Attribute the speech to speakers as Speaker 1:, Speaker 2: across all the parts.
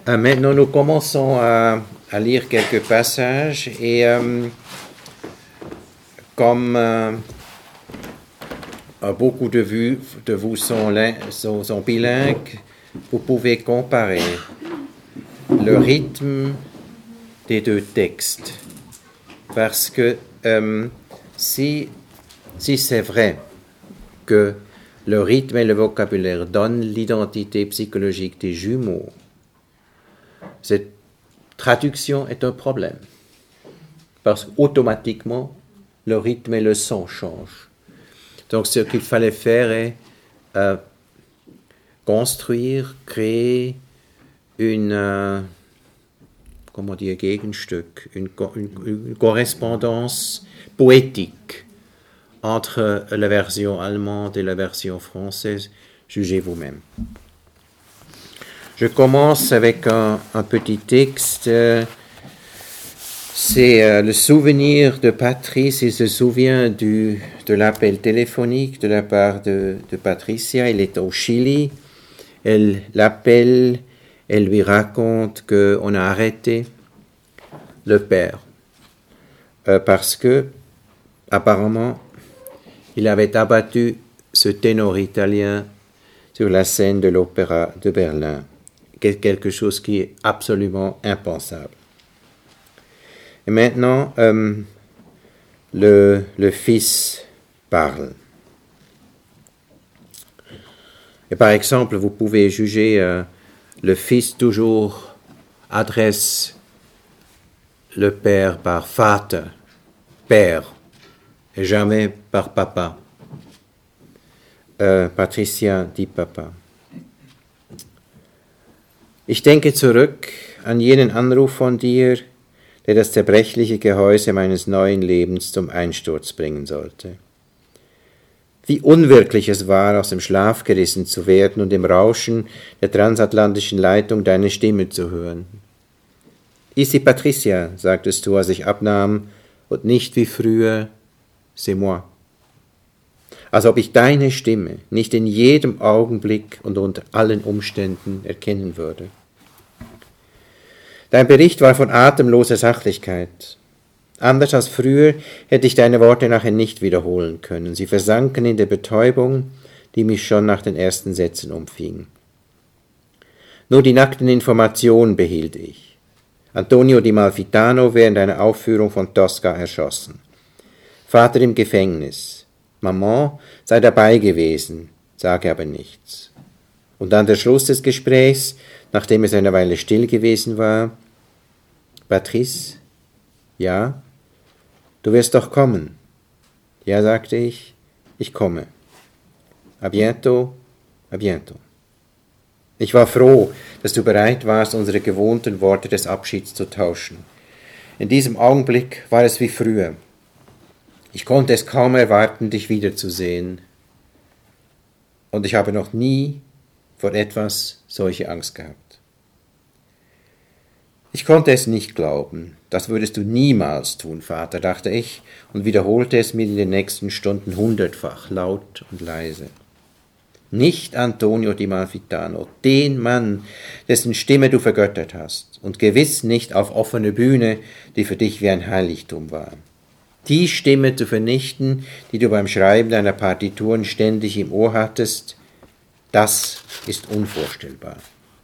Speaker 1: Maintenant, nous commençons à lire quelques passages et comme beaucoup de vous sont bilingues, vous pouvez comparer le rythme des deux textes. Parce que si c'est vrai que le rythme et le vocabulaire donnent l'identité psychologique des jumeaux, cette traduction est un problème. Parce qu'automatiquement, le rythme et le son changent. Donc ce qu'il fallait faire est construire, créer une Gegenstück, une correspondance poétique entre la version allemande et la version française. Jugez vous-même. Je commence avec un petit texte. C'est le souvenir de Patrice. Il se souvient de l'appel téléphonique de la part de Patricia. Il est au Chili. Elle l'appelle. Elle lui raconte qu'on a arrêté le père parce que, apparemment, il avait abattu ce ténor italien sur la scène de l'opéra de Berlin. Quelque chose qui est absolument impensable. Et maintenant, le fils parle. Et par exemple, vous pouvez juger... le fils toujours adresse le père par Vater, père, et jamais par papa. Patricia dit Papa. Ich denke zurück an jenen Anruf von dir, der das zerbrechliche Gehäuse meines neuen Lebens zum Einsturz bringen sollte. Wie unwirklich es war, aus dem Schlaf gerissen zu werden und im Rauschen der transatlantischen Leitung deine Stimme zu hören. Ici Patricia, sagtest du, als ich abnahm, und nicht wie früher, c'est moi. Als ob ich deine Stimme nicht in jedem Augenblick und unter allen Umständen erkennen würde. Dein Bericht war von atemloser Sachlichkeit. Anders als früher hätte ich deine Worte nachher nicht wiederholen können. Sie versanken in der Betäubung, die mich schon nach den ersten Sätzen umfing. Nur die nackten Informationen behielt ich. Antonio Di Malfitano während einer Aufführung von Tosca erschossen. Vater im Gefängnis. Maman sei dabei gewesen, sage aber nichts. Und dann der Schluss des Gesprächs, nachdem es eine Weile still gewesen war. Patrice? Ja? Du wirst doch kommen. Ja, sagte ich, ich komme. A bientôt, a bientôt. Ich war froh, dass du bereit warst, unsere gewohnten Worte des Abschieds zu tauschen. In diesem Augenblick war es wie früher. Ich konnte es kaum erwarten, dich wiederzusehen. Und ich habe noch nie vor etwas solche Angst gehabt. Ich konnte es nicht glauben. Das würdest du niemals tun, Vater, dachte ich und wiederholte es mir in den nächsten Stunden 100-fach, laut und leise. Nicht Antonio Di Malfitano, den Mann, dessen Stimme du vergöttert hast, und gewiss nicht auf offene Bühne, die für dich wie ein Heiligtum war. Die Stimme zu vernichten, die du beim Schreiben deiner Partituren ständig im Ohr hattest, das ist unvorstellbar.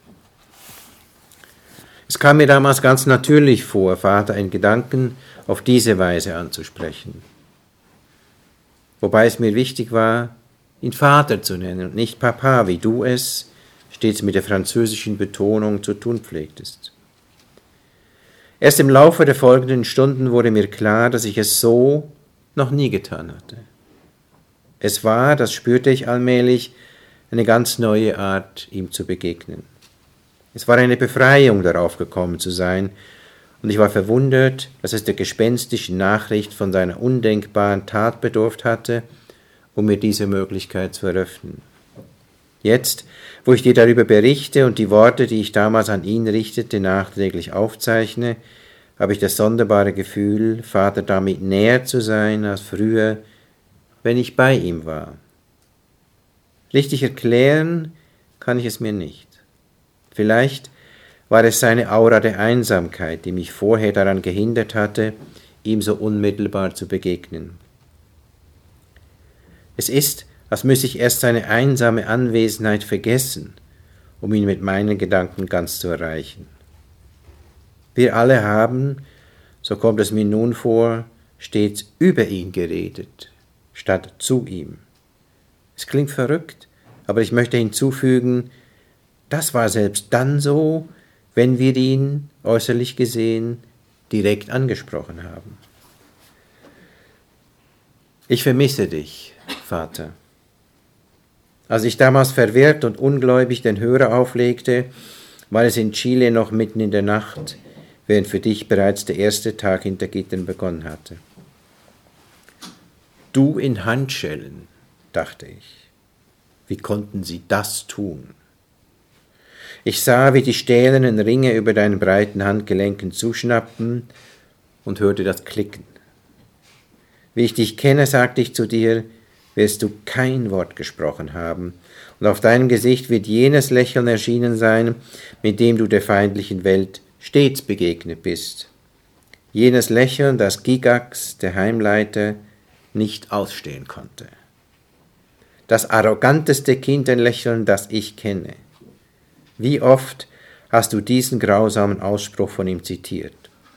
Speaker 1: Es kam mir damals ganz natürlich vor, Vater in Gedanken auf diese Weise anzusprechen. Wobei es mir wichtig war, ihn Vater zu nennen und nicht Papa, wie du es, stets mit der französischen Betonung, zu tun pflegtest. Erst im Laufe der folgenden Stunden wurde mir klar, dass ich es so noch nie getan hatte. Es war, das spürte ich allmählich, eine ganz neue Art, ihm zu begegnen. Es war eine Befreiung, darauf gekommen zu sein, und ich war verwundert, dass es der gespenstischen Nachricht von seiner undenkbaren Tat bedurft hatte, um mir diese Möglichkeit zu eröffnen. Jetzt, wo ich dir darüber berichte und die Worte, die ich damals an ihn richtete, nachträglich aufzeichne, habe ich das sonderbare Gefühl, Vater damit näher zu sein als früher, wenn ich bei ihm war. Richtig erklären kann ich es mir nicht. Vielleicht, war es seine Aura der Einsamkeit, die mich vorher daran gehindert hatte, ihm so unmittelbar zu begegnen. Es ist, als müsse ich erst seine einsame Anwesenheit vergessen, um ihn mit meinen Gedanken ganz zu erreichen. Wir alle haben, so kommt es mir nun vor, stets über ihn geredet, statt zu ihm. Es klingt verrückt, aber ich möchte hinzufügen, das war selbst dann so, wenn wir ihn, äußerlich gesehen, direkt angesprochen haben. Ich vermisse dich, Vater. Als ich damals verwirrt und ungläubig den Hörer auflegte, war es in Chile noch mitten in der Nacht, während für dich bereits der erste Tag hinter Gittern begonnen hatte. Du in Handschellen, dachte ich. Wie konnten sie das tun? Ich sah, wie die stählernen Ringe über deinen breiten Handgelenken zuschnappten und hörte das Klicken. Wie ich dich kenne, sagte ich zu dir, wirst du kein Wort gesprochen haben, und auf deinem Gesicht wird jenes Lächeln erschienen sein, mit dem du der feindlichen Welt stets begegnet bist. Jenes Lächeln, das Gygax, der Heimleiter, nicht ausstehen konnte. Das arroganteste Kinderlächeln, das ich kenne. Wie oft hast du diesen grausamen Ausspruch von ihm zitiert?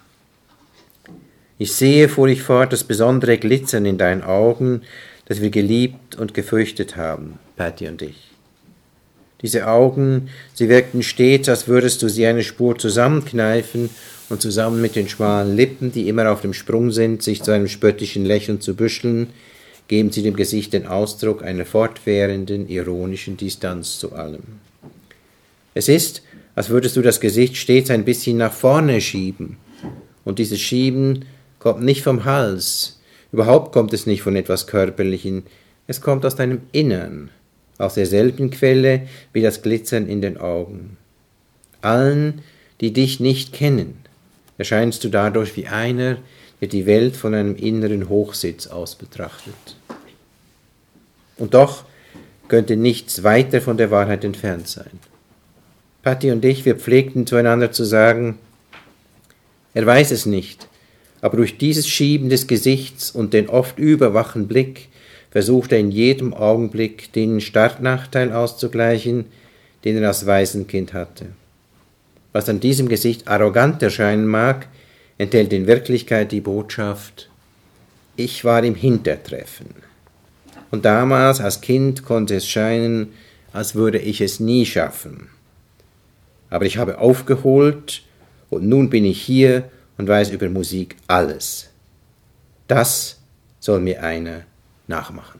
Speaker 1: Ich sehe, fuhr ich fort, das besondere Glitzern in deinen Augen, das wir geliebt und gefürchtet haben, Patty und ich. Diese Augen, sie wirkten stets, als würdest du sie eine Spur zusammenkneifen und zusammen mit den schmalen Lippen, die immer auf dem Sprung sind, sich zu einem spöttischen Lächeln zu büscheln, geben sie dem Gesicht den Ausdruck einer fortwährenden, ironischen Distanz zu allem. Es ist, als würdest du das Gesicht stets ein bisschen nach vorne schieben, und dieses Schieben kommt nicht vom Hals, überhaupt kommt es nicht von etwas Körperlichem, es kommt aus deinem Innern, aus derselben Quelle wie das Glitzern in den Augen. Allen, die dich nicht kennen, erscheinst du dadurch wie einer, der die Welt von einem inneren Hochsitz aus betrachtet. Und doch könnte nichts weiter von der Wahrheit entfernt sein. Patty und ich, wir pflegten zueinander zu sagen, er weiß es nicht, aber durch dieses Schieben des Gesichts und den oft überwachen Blick versucht er in jedem Augenblick den Startnachteil auszugleichen, den er als Waisenkind hatte. Was an diesem Gesicht arrogant erscheinen mag, enthält in Wirklichkeit die Botschaft, ich war im Hintertreffen. Und damals als Kind konnte es scheinen, als würde ich es nie schaffen. Aber ich habe aufgeholt und nun bin ich hier und weiß über Musik alles. Das soll mir einer nachmachen.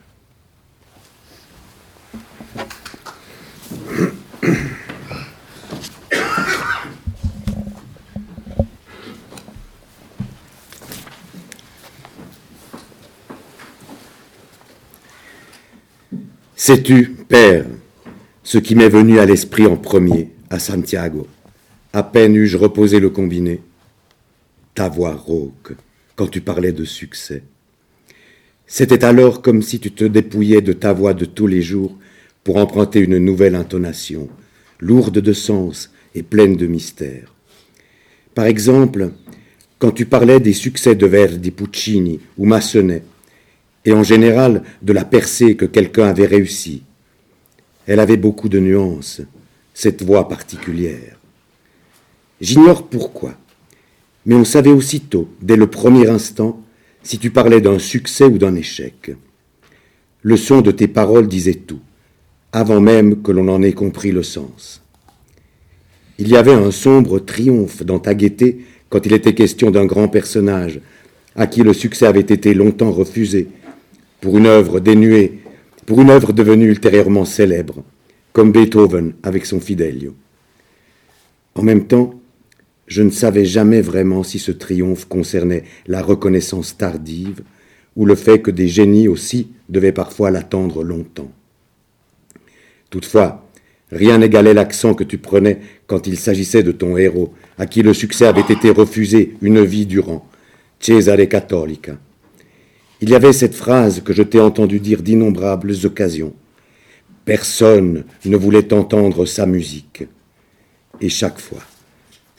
Speaker 2: Sais-tu, Père, ce qui m'est venu à l'esprit en premier, à Santiago, à peine eus-je reposé le combiné? Ta voix rauque, quand tu parlais de succès. C'était alors comme si tu te dépouillais de ta voix de tous les jours pour emprunter une nouvelle intonation, lourde de sens et pleine de mystère. Par exemple, quand tu parlais des succès de Verdi, Puccini ou Massenet, et en général de la percée que quelqu'un avait réussi. Elle avait beaucoup de nuances, cette voix particulière. J'ignore pourquoi, mais on savait aussitôt, dès le premier instant, si tu parlais d'un succès ou d'un échec. Le son de tes paroles disait tout, avant même que l'on en ait compris le sens. Il y avait un sombre triomphe dans ta gaieté quand il était question d'un grand personnage, à qui le succès avait été longtemps refusé, pour une œuvre dénuée, pour une œuvre devenue ultérieurement célèbre, comme Beethoven avec son Fidelio. En même temps, je ne savais jamais vraiment si ce triomphe concernait la reconnaissance tardive ou le fait que des génies aussi devaient parfois l'attendre longtemps. Toutefois, rien n'égalait l'accent que tu prenais quand il s'agissait de ton héros, à qui le succès avait été refusé une vie durant, Cesare Cattolica. Il y avait cette phrase que je t'ai entendu dire d'innombrables occasions. Personne ne voulait entendre sa musique. Et chaque fois,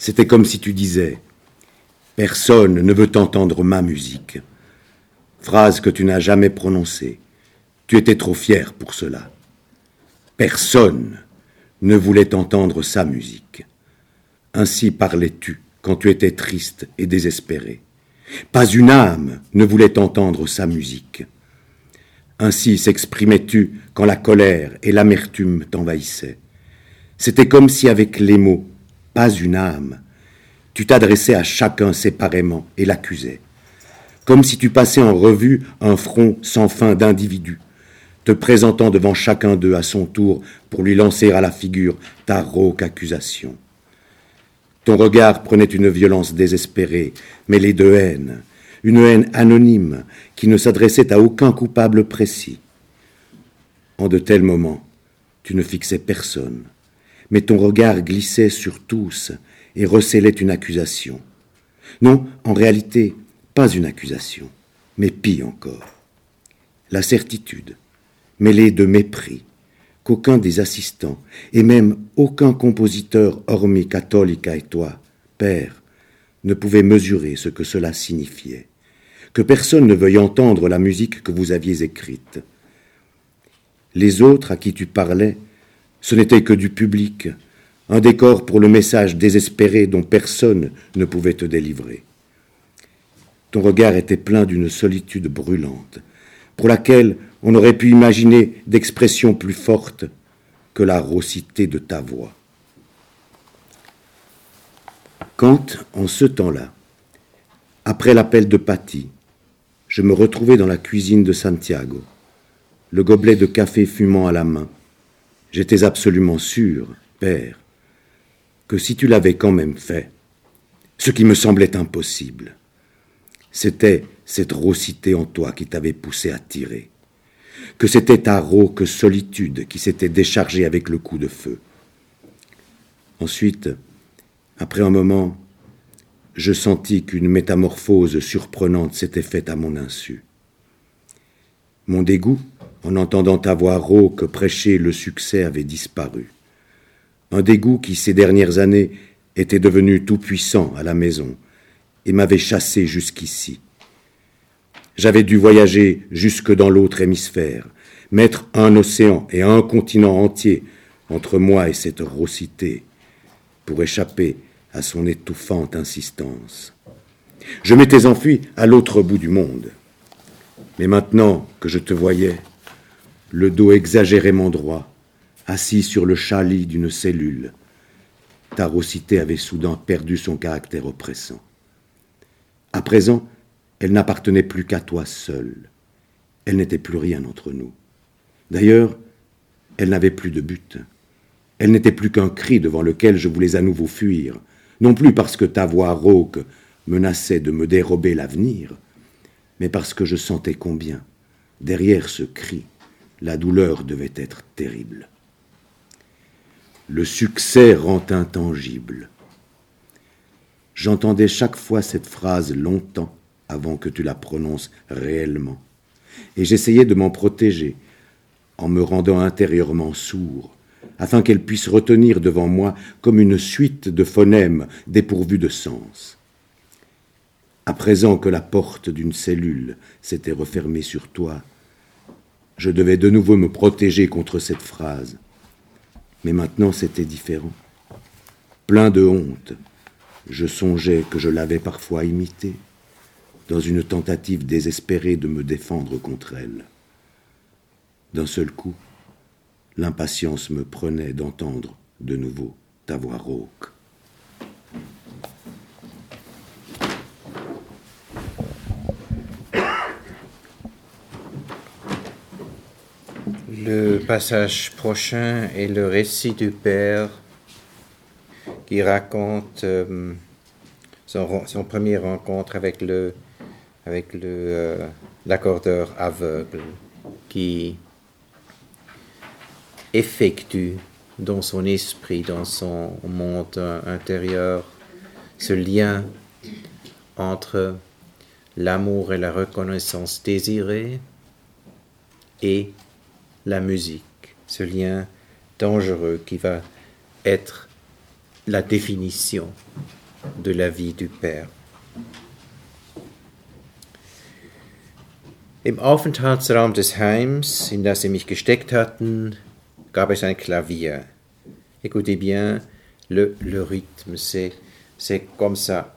Speaker 2: C'était comme si tu disais « Personne ne veut entendre ma musique ». Phrase que tu n'as jamais prononcée. Tu étais trop fier pour cela. Personne ne voulait entendre sa musique. Ainsi parlais-tu quand tu étais triste et désespéré. Pas une âme ne voulait entendre sa musique. Ainsi s'exprimais-tu quand la colère et l'amertume t'envahissaient. C'était comme si avec les mots « pas une âme », tu t'adressais à chacun séparément et l'accusais. Comme si tu passais en revue un front sans fin d'individus, te présentant devant chacun d'eux à son tour pour lui lancer à la figure ta rauque accusation. Ton regard prenait une violence désespérée, mêlée de haine, une haine anonyme qui ne s'adressait à aucun coupable précis. En de tels moments, tu ne fixais personne, mais ton regard glissait sur tous et recélait une accusation. Non, en réalité, pas une accusation, mais pis encore. La certitude, mêlée de mépris, qu'aucun des assistants, et même aucun compositeur hormis Cattolica et toi, père, ne pouvait mesurer ce que cela signifiait, que personne ne veuille entendre la musique que vous aviez écrite. Les autres à qui tu parlais, ce n'était que du public, un décor pour le message désespéré dont personne ne pouvait te délivrer. Ton regard était plein d'une solitude brûlante, pour laquelle on aurait pu imaginer d'expression plus forte que la raucité de ta voix. Quand, en ce temps-là, après l'appel de Patti, je me retrouvais dans la cuisine de Santiago, le gobelet de café fumant à la main, j'étais absolument sûr, père, que si tu l'avais quand même fait, ce qui me semblait impossible, c'était cette raucité en toi qui t'avait poussé à tirer, que c'était ta rauque solitude qui s'était déchargée avec le coup de feu. Ensuite, après un moment, je sentis qu'une métamorphose surprenante s'était faite à mon insu. Mon dégoût, en entendant ta voix rauque prêcher le succès, avait disparu. Un dégoût qui, ces dernières années, était devenu tout-puissant à la maison et m'avait chassé jusqu'ici. J'avais dû voyager jusque dans l'autre hémisphère, mettre un océan et un continent entier entre moi et cette raucité, pour échapper à son étouffante insistance. Je m'étais enfui à l'autre bout du monde. Mais maintenant que je te voyais, le dos exagérément droit, assis sur le chalit d'une cellule, ta raucité avait soudain perdu son caractère oppressant. À présent, elle n'appartenait plus qu'à toi seul. Elle n'était plus rien entre nous. D'ailleurs, elle n'avait plus de but. Elle n'était plus qu'un cri devant lequel je voulais à nouveau fuir, non plus parce que ta voix rauque menaçait de me dérober l'avenir, mais parce que je sentais combien, derrière ce cri, la douleur devait être terrible. Le succès rend intangible. J'entendais chaque fois cette phrase longtemps avant que tu la prononces réellement, et j'essayais de m'en protéger en me rendant intérieurement sourd, afin qu'elle puisse retenir devant moi comme une suite de phonèmes dépourvus de sens. À présent que la porte d'une cellule s'était refermée sur toi, je devais de nouveau me protéger contre cette phrase. Mais maintenant c'était différent. Plein de honte, je songeais que je l'avais parfois imitée, dans une tentative désespérée de me défendre contre elle. D'un seul coup, l'impatience me prenait d'entendre de nouveau ta voix rauque.
Speaker 1: Le passage prochain est le récit du père qui raconte son première rencontre avec l'accordeur aveugle qui effectue dans son esprit, dans son monde intérieur, ce lien entre l'amour et la reconnaissance désirée et la musique, ce lien dangereux qui va être la définition de la vie du Père. Im Aufenthaltsraum des Heims, in das sie mich gesteckt hatten, gab es ein Klavier. Écoutez bien le rythme, c'est comme ça.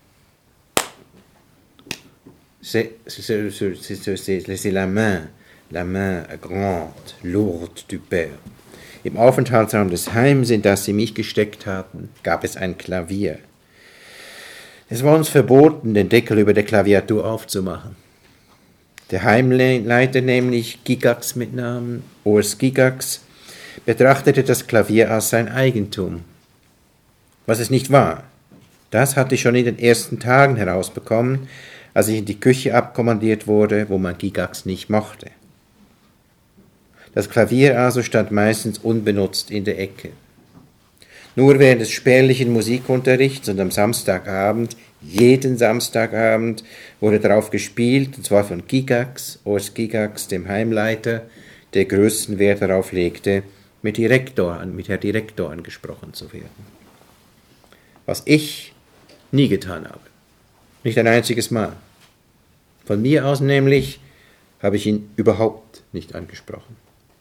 Speaker 1: C'est la main grande, lourde du Père. Im Aufenthaltsraum des Heims, in das sie mich gesteckt hatten, gab es ein Klavier. Es war uns verboten, den Deckel über der Klaviatur aufzumachen. Der Heimleiter, nämlich Gigax mit Namen, Urs Gigax, betrachtete das Klavier als sein Eigentum. Was es nicht war, das hatte ich schon in den ersten Tagen herausbekommen, als ich in die Küche abkommandiert wurde, wo man Gigax nicht mochte. Das Klavier also stand meistens unbenutzt in der Ecke. Nur während des spärlichen Musikunterrichts und am Samstagabend, jeden Samstagabend, wurde darauf gespielt, und zwar von Gigax, Urs Gigax, dem Heimleiter, der größten Wert darauf legte, mit Herr Direktor angesprochen zu werden. Was ich nie getan habe. Nicht ein einziges Mal. Von mir aus nämlich habe ich ihn überhaupt nicht angesprochen.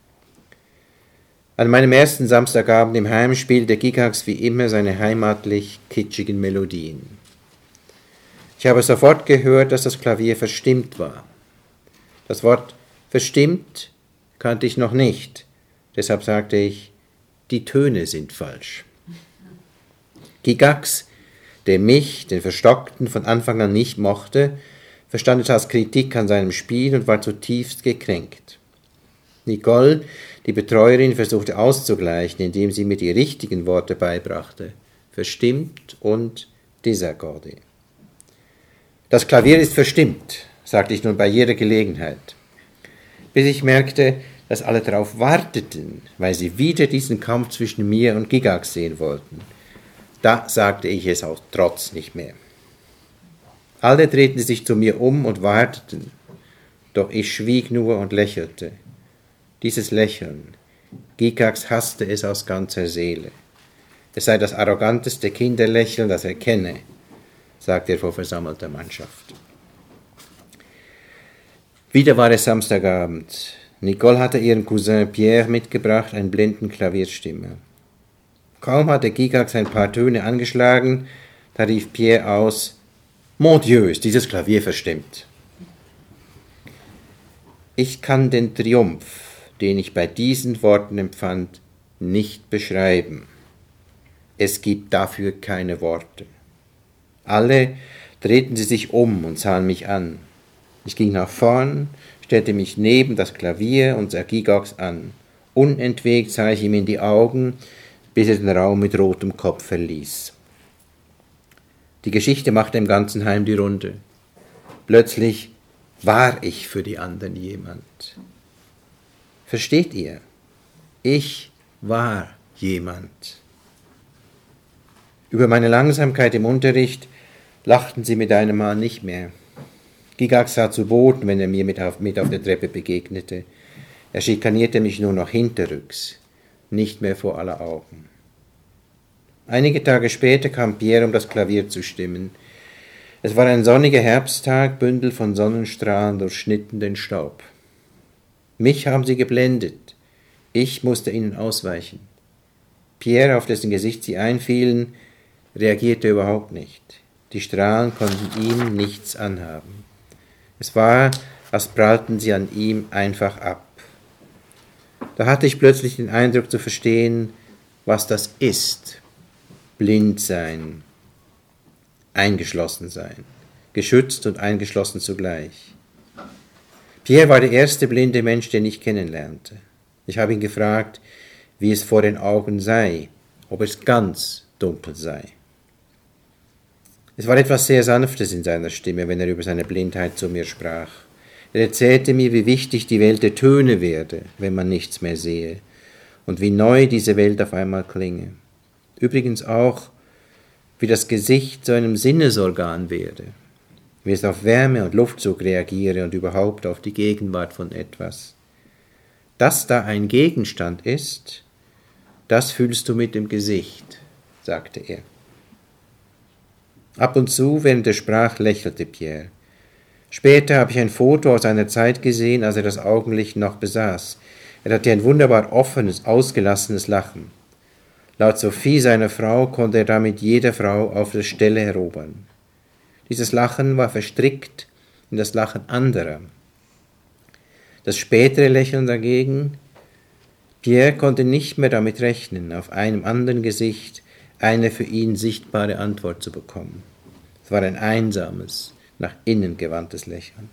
Speaker 1: An meinem ersten Samstagabend im Heim spielte Gigax wie immer seine heimatlich kitschigen Melodien. Ich habe sofort gehört, dass das Klavier verstimmt war. Das Wort verstimmt kannte ich noch nicht, deshalb sagte ich, die Töne sind falsch. Gigax, der mich, den Verstockten, von Anfang an nicht mochte, verstand es als Kritik an seinem Spiel und war zutiefst gekränkt. Nicole, die Betreuerin, versuchte auszugleichen, indem sie mir die richtigen Worte beibrachte, verstimmt und désaccordé. Das Klavier ist verstimmt, sagte ich nun bei jeder Gelegenheit, bis ich merkte, dass alle darauf warteten, weil sie wieder diesen Kampf zwischen mir und Gigax sehen wollten. Da sagte ich es aus Trotz nicht mehr. Alle drehten sich zu mir um und warteten, doch ich schwieg nur und lächelte. Dieses Lächeln, Gigax hasste es aus ganzer Seele. Es sei das arroganteste Kinderlächeln, das er kenne, sagte er vor versammelter Mannschaft. Wieder war es Samstagabend. Nicole hatte ihren Cousin Pierre mitgebracht, einen blinden Klavierstimmer. Kaum hatte Gigax ein paar Töne angeschlagen, da rief Pierre aus, »Mon Dieu, ist dieses Klavier verstimmt!« Ich kann den Triumph, den ich bei diesen Worten empfand, nicht beschreiben. Es gibt dafür keine Worte. Alle drehten sie sich um und sahen mich an. Ich ging nach vorn, stellte mich neben das Klavier und sah Gigax an. Unentwegt sah ich ihm in die Augen, bis er den Raum mit rotem Kopf verließ. Die Geschichte machte im ganzen Heim die Runde. Plötzlich war ich für die anderen jemand. Versteht ihr? Ich war jemand. Über meine Langsamkeit im Unterricht lachten sie mit einem Mal nicht mehr. Gigax sah zu Boden, wenn er mir mit auf der Treppe begegnete. Er schikanierte mich nur noch hinterrücks, nicht mehr vor aller Augen. Einige Tage später kam Pierre, um das Klavier zu stimmen. Es war ein sonniger Herbsttag, Bündel von Sonnenstrahlen durchschnitten den Staub. Mich haben sie geblendet. Ich musste ihnen ausweichen. Pierre, auf dessen Gesicht sie einfielen, reagierte überhaupt nicht. Die Strahlen konnten ihm nichts anhaben. Es war, als prallten sie an ihm einfach ab. Da hatte ich plötzlich den Eindruck zu verstehen, was das ist. Blind sein, eingeschlossen sein, geschützt und eingeschlossen zugleich. Pierre war der erste blinde Mensch, den ich kennenlernte. Ich habe ihn gefragt, wie es vor den Augen sei, ob es ganz dunkel sei. Es war etwas sehr Sanftes in seiner Stimme, wenn er über seine Blindheit zu mir sprach. Er erzählte mir, wie wichtig die Welt der Töne werde, wenn man nichts mehr sehe, und wie neu diese Welt auf einmal klinge. Übrigens auch, wie das Gesicht zu einem Sinnesorgan werde, wie es auf Wärme und Luftzug reagiere und überhaupt auf die Gegenwart von etwas. Dass da ein Gegenstand ist, das fühlst du mit dem Gesicht, sagte er. Ab und zu, während er sprach, lächelte Pierre. Später habe ich ein Foto aus einer Zeit gesehen, als er das Augenlicht noch besaß. Er hatte ein wunderbar offenes, ausgelassenes Lachen. Laut Sophie, seiner Frau, konnte er damit jede Frau auf der Stelle erobern. Dieses Lachen war verstrickt in das Lachen anderer. Das spätere Lächeln dagegen, Pierre konnte nicht mehr damit rechnen, auf einem anderen Gesicht eine für ihn sichtbare Antwort zu bekommen. Es war ein einsames, nach innen gewandtes Lächeln.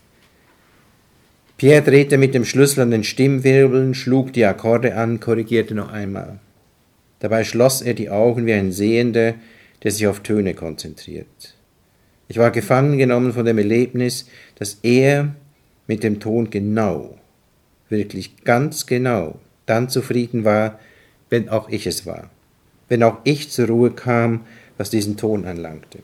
Speaker 1: Pierre drehte mit dem Schlüssel an den Stimmwirbeln, schlug die Akkorde an, korrigierte noch einmal. Dabei schloss er die Augen wie ein Sehender, der sich auf Töne konzentriert. Ich war gefangen genommen von dem Erlebnis, dass er mit dem Ton genau, wirklich ganz genau, dann zufrieden war, wenn auch ich es war, wenn auch ich zur Ruhe kam, was diesen Ton anlangte.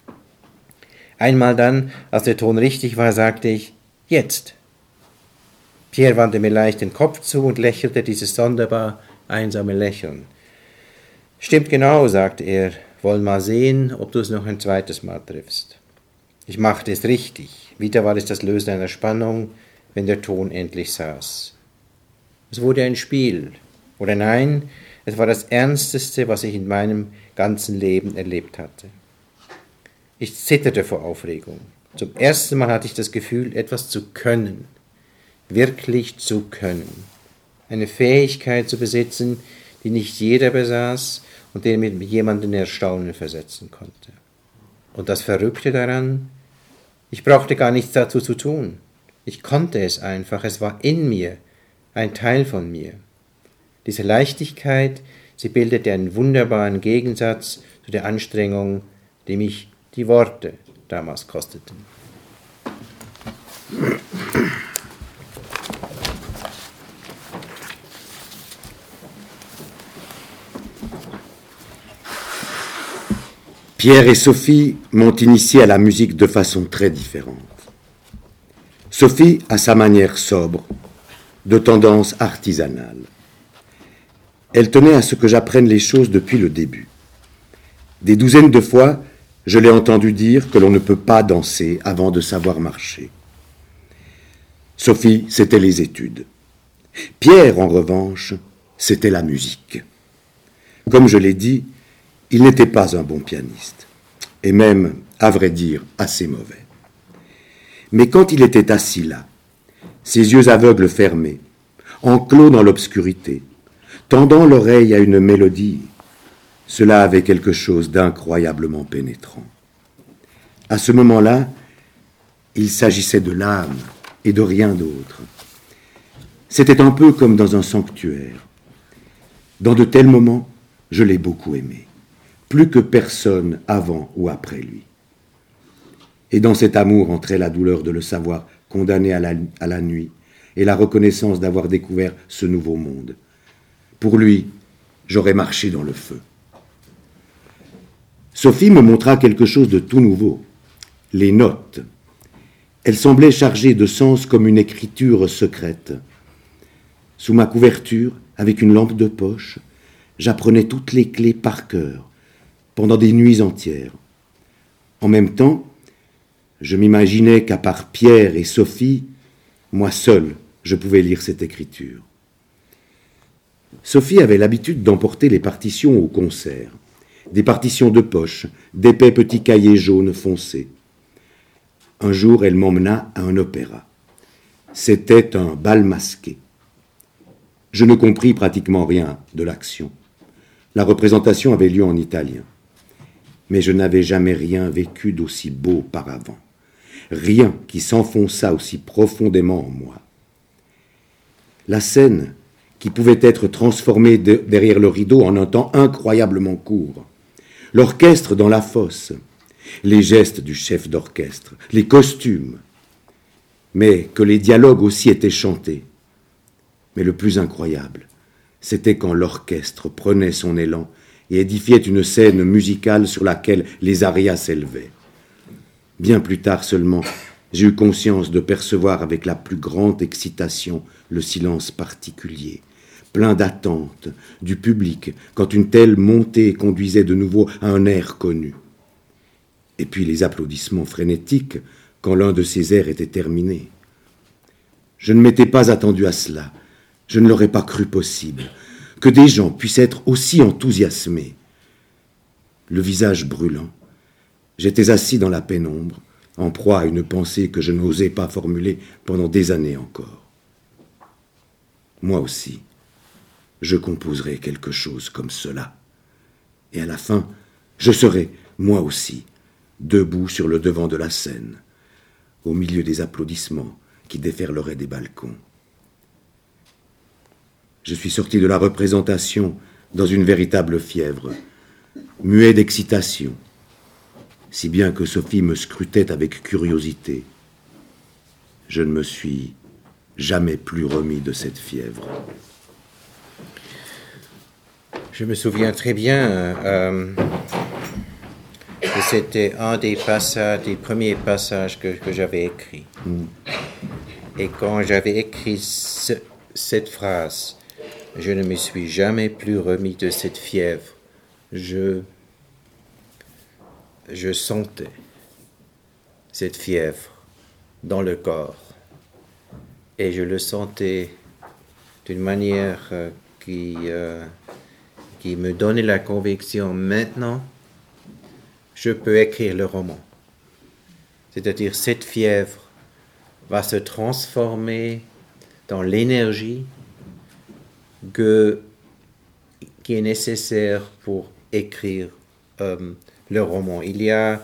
Speaker 1: Einmal dann, als der Ton richtig war, sagte ich, jetzt. Pierre wandte mir leicht den Kopf zu und lächelte dieses sonderbar einsame Lächeln. Stimmt genau, sagte er, wollen mal sehen, ob du es noch ein zweites Mal triffst. Ich machte es richtig. Wieder war es das Lösen einer Spannung, wenn der Ton endlich saß. Es wurde ein Spiel. Oder nein, es war das Ernsteste, was ich in meinem ganzen Leben erlebt hatte. Ich zitterte vor Aufregung. Zum ersten Mal hatte ich das Gefühl, etwas zu können. Wirklich zu können. Eine Fähigkeit zu besitzen, die nicht jeder besaß und den mit jemanden in Erstaunen versetzen konnte. Und das Verrückte daran, ich brauchte gar nichts dazu zu tun. Ich konnte es einfach, es war in mir, ein Teil von mir. Diese Leichtigkeit, sie bildete einen wunderbaren Gegensatz zu der Anstrengung, die mich die Worte damals kosteten.
Speaker 2: Pierre et Sophie m'ont initié à la musique de façon très différente. Sophie a sa manière sobre, de tendance artisanale. Elle tenait à ce que j'apprenne les choses depuis le début. Des douzaines de fois, je l'ai entendu dire que l'on ne peut pas danser avant de savoir marcher. Sophie, c'était les études. Pierre, en revanche, c'était la musique. Comme je l'ai dit, il n'était pas un bon pianiste, et même, à vrai dire, assez mauvais. Mais quand il était assis là, ses yeux aveugles fermés, enclos dans l'obscurité, tendant l'oreille à une mélodie, cela avait quelque chose d'incroyablement pénétrant. À ce moment-là, il s'agissait de l'âme et de rien d'autre. C'était un peu comme dans un sanctuaire. Dans de tels moments, je l'ai beaucoup aimé, plus que personne avant ou après lui. Et dans cet amour entrait la douleur de le savoir condamné à la nuit et la reconnaissance d'avoir découvert ce nouveau monde. Pour lui, j'aurais marché dans le feu. Sophie me montra quelque chose de tout nouveau, les notes. Elles semblaient chargées de sens comme une écriture secrète. Sous ma couverture, avec une lampe de poche, j'apprenais toutes les clés par cœur, pendant des nuits entières. En même temps, je m'imaginais qu'à part Pierre et Sophie, moi seul, je pouvais lire cette écriture. Sophie avait l'habitude d'emporter les partitions au concert, des partitions de poche, d'épais petits cahiers jaunes foncés. Un jour, elle m'emmena à un opéra. C'était un bal masqué. Je ne compris pratiquement rien de l'action. La représentation avait lieu en italien. Mais je n'avais jamais rien vécu d'aussi beau auparavant. Rien qui s'enfonça aussi profondément en moi. La scène, qui pouvait être transformée derrière le rideau en un temps incroyablement court. L'orchestre dans la fosse, les gestes du chef d'orchestre, les costumes. Mais que les dialogues aussi étaient chantés. Mais le plus incroyable, c'était quand l'orchestre prenait son élan et édifiait une scène musicale sur laquelle les arias s'élevaient. Bien plus tard seulement, j'ai eu conscience de percevoir avec la plus grande excitation le silence particulier, plein d'attentes, du public, quand une telle montée conduisait de nouveau à un air connu. Et puis les applaudissements frénétiques quand l'un de ces airs était terminé. Je ne m'étais pas attendu à cela, je ne l'aurais pas cru possible, que des gens puissent être aussi enthousiasmés. Le visage brûlant, j'étais assis dans la pénombre, en proie à une pensée que je n'osais pas formuler pendant des années encore. Moi aussi, je composerai quelque chose comme cela. Et à la fin, je serai, moi aussi, debout sur le devant de la scène, au milieu des applaudissements qui déferleraient des balcons. Je suis sorti de la représentation dans une véritable fièvre, muet d'excitation, si bien que Sophie me scrutait avec curiosité. Je ne me suis jamais plus remis de cette fièvre.
Speaker 1: Je me souviens très bien que c'était un des premiers passages que j'avais écrits. Et quand j'avais écrit cette phrase, je ne me suis jamais plus remis de cette fièvre. Je sentais cette fièvre dans le corps. Et je le sentais d'une manière qui me donnait la conviction, maintenant, je peux écrire le roman. C'est-à-dire, cette fièvre va se transformer dans l'énergie qui est nécessaire pour écrire le roman. Il y a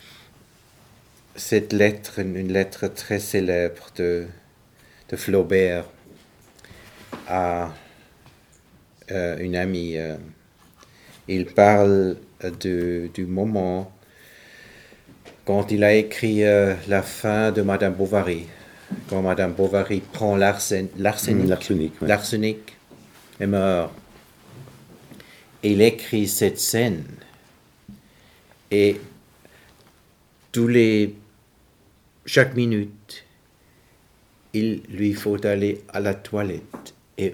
Speaker 1: cette lettre, une lettre très célèbre de Flaubert à une amie. Il parle du moment quand il a écrit la fin de Madame Bovary, quand Madame Bovary prend l'arsenic et meurt. Il écrit cette scène et chaque minute, il lui faut aller à la toilette et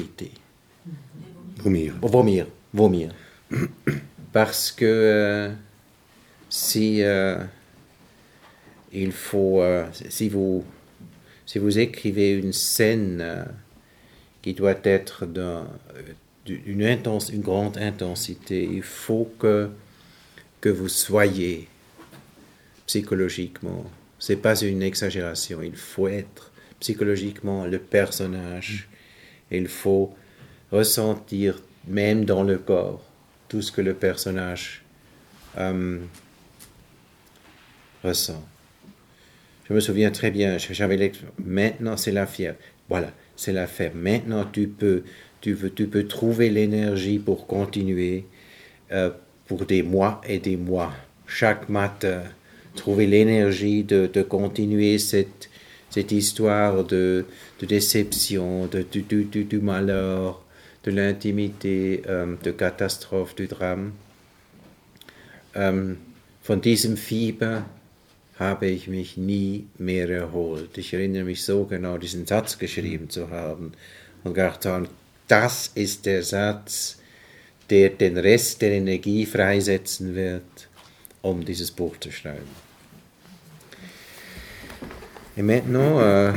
Speaker 1: vomir. Parce que si vous écrivez une scène qui doit être d'une grande intensité, il faut que vous soyez psychologiquement. C'est pas une exagération. Il faut être psychologiquement le personnage. Il faut ressentir, même dans le corps, tout ce que le personnage ressent. Je me souviens très bien, maintenant c'est la fièvre. Voilà, c'est la fièvre. Maintenant tu peux trouver l'énergie pour continuer pour des mois et des mois. Chaque matin, trouver l'énergie de continuer cette histoire de déception, du malheur, de l'intimité, de catastrophe, du Drame. Von diesem Fieber habe ich mich nie mehr erholt. Ich erinnere mich so genau, diesen Satz geschrieben zu haben und gedacht haben, das ist der Satz, der den Rest der Energie freisetzen wird, um dieses Buch zu schreiben. Et maintenant,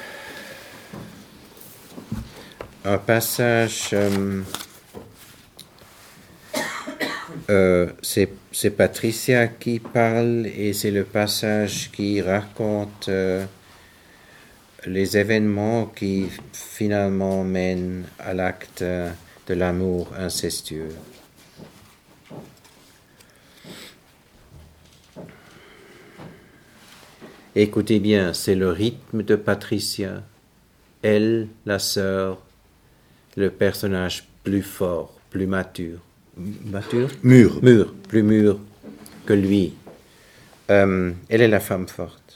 Speaker 1: un passage, c'est Patricia qui parle et c'est le passage qui raconte les événements qui finalement mènent à l'acte de l'amour incestueux. Écoutez bien, c'est le rythme de Patricia, elle, la sœur, le personnage plus fort, plus mature. Plus mûr que lui. Elle est la femme forte.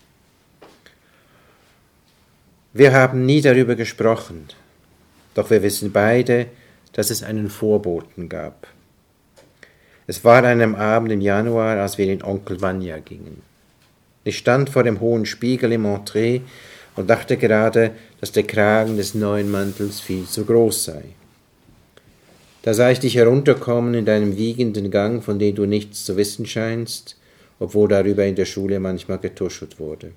Speaker 1: Wir haben nie darüber gesprochen, doch wir wissen beide, dass es einen Vorboten gab. Es war an einem Abend im Januar, als wir in Onkel Vanya gingen. Ich stand vor dem hohen Spiegel im Entree und dachte gerade, dass der Kragen des neuen Mantels viel zu groß sei. Da sah ich dich herunterkommen in deinem wiegenden Gang, von dem du nichts zu wissen scheinst, obwohl darüber in der Schule manchmal getuschelt wurde.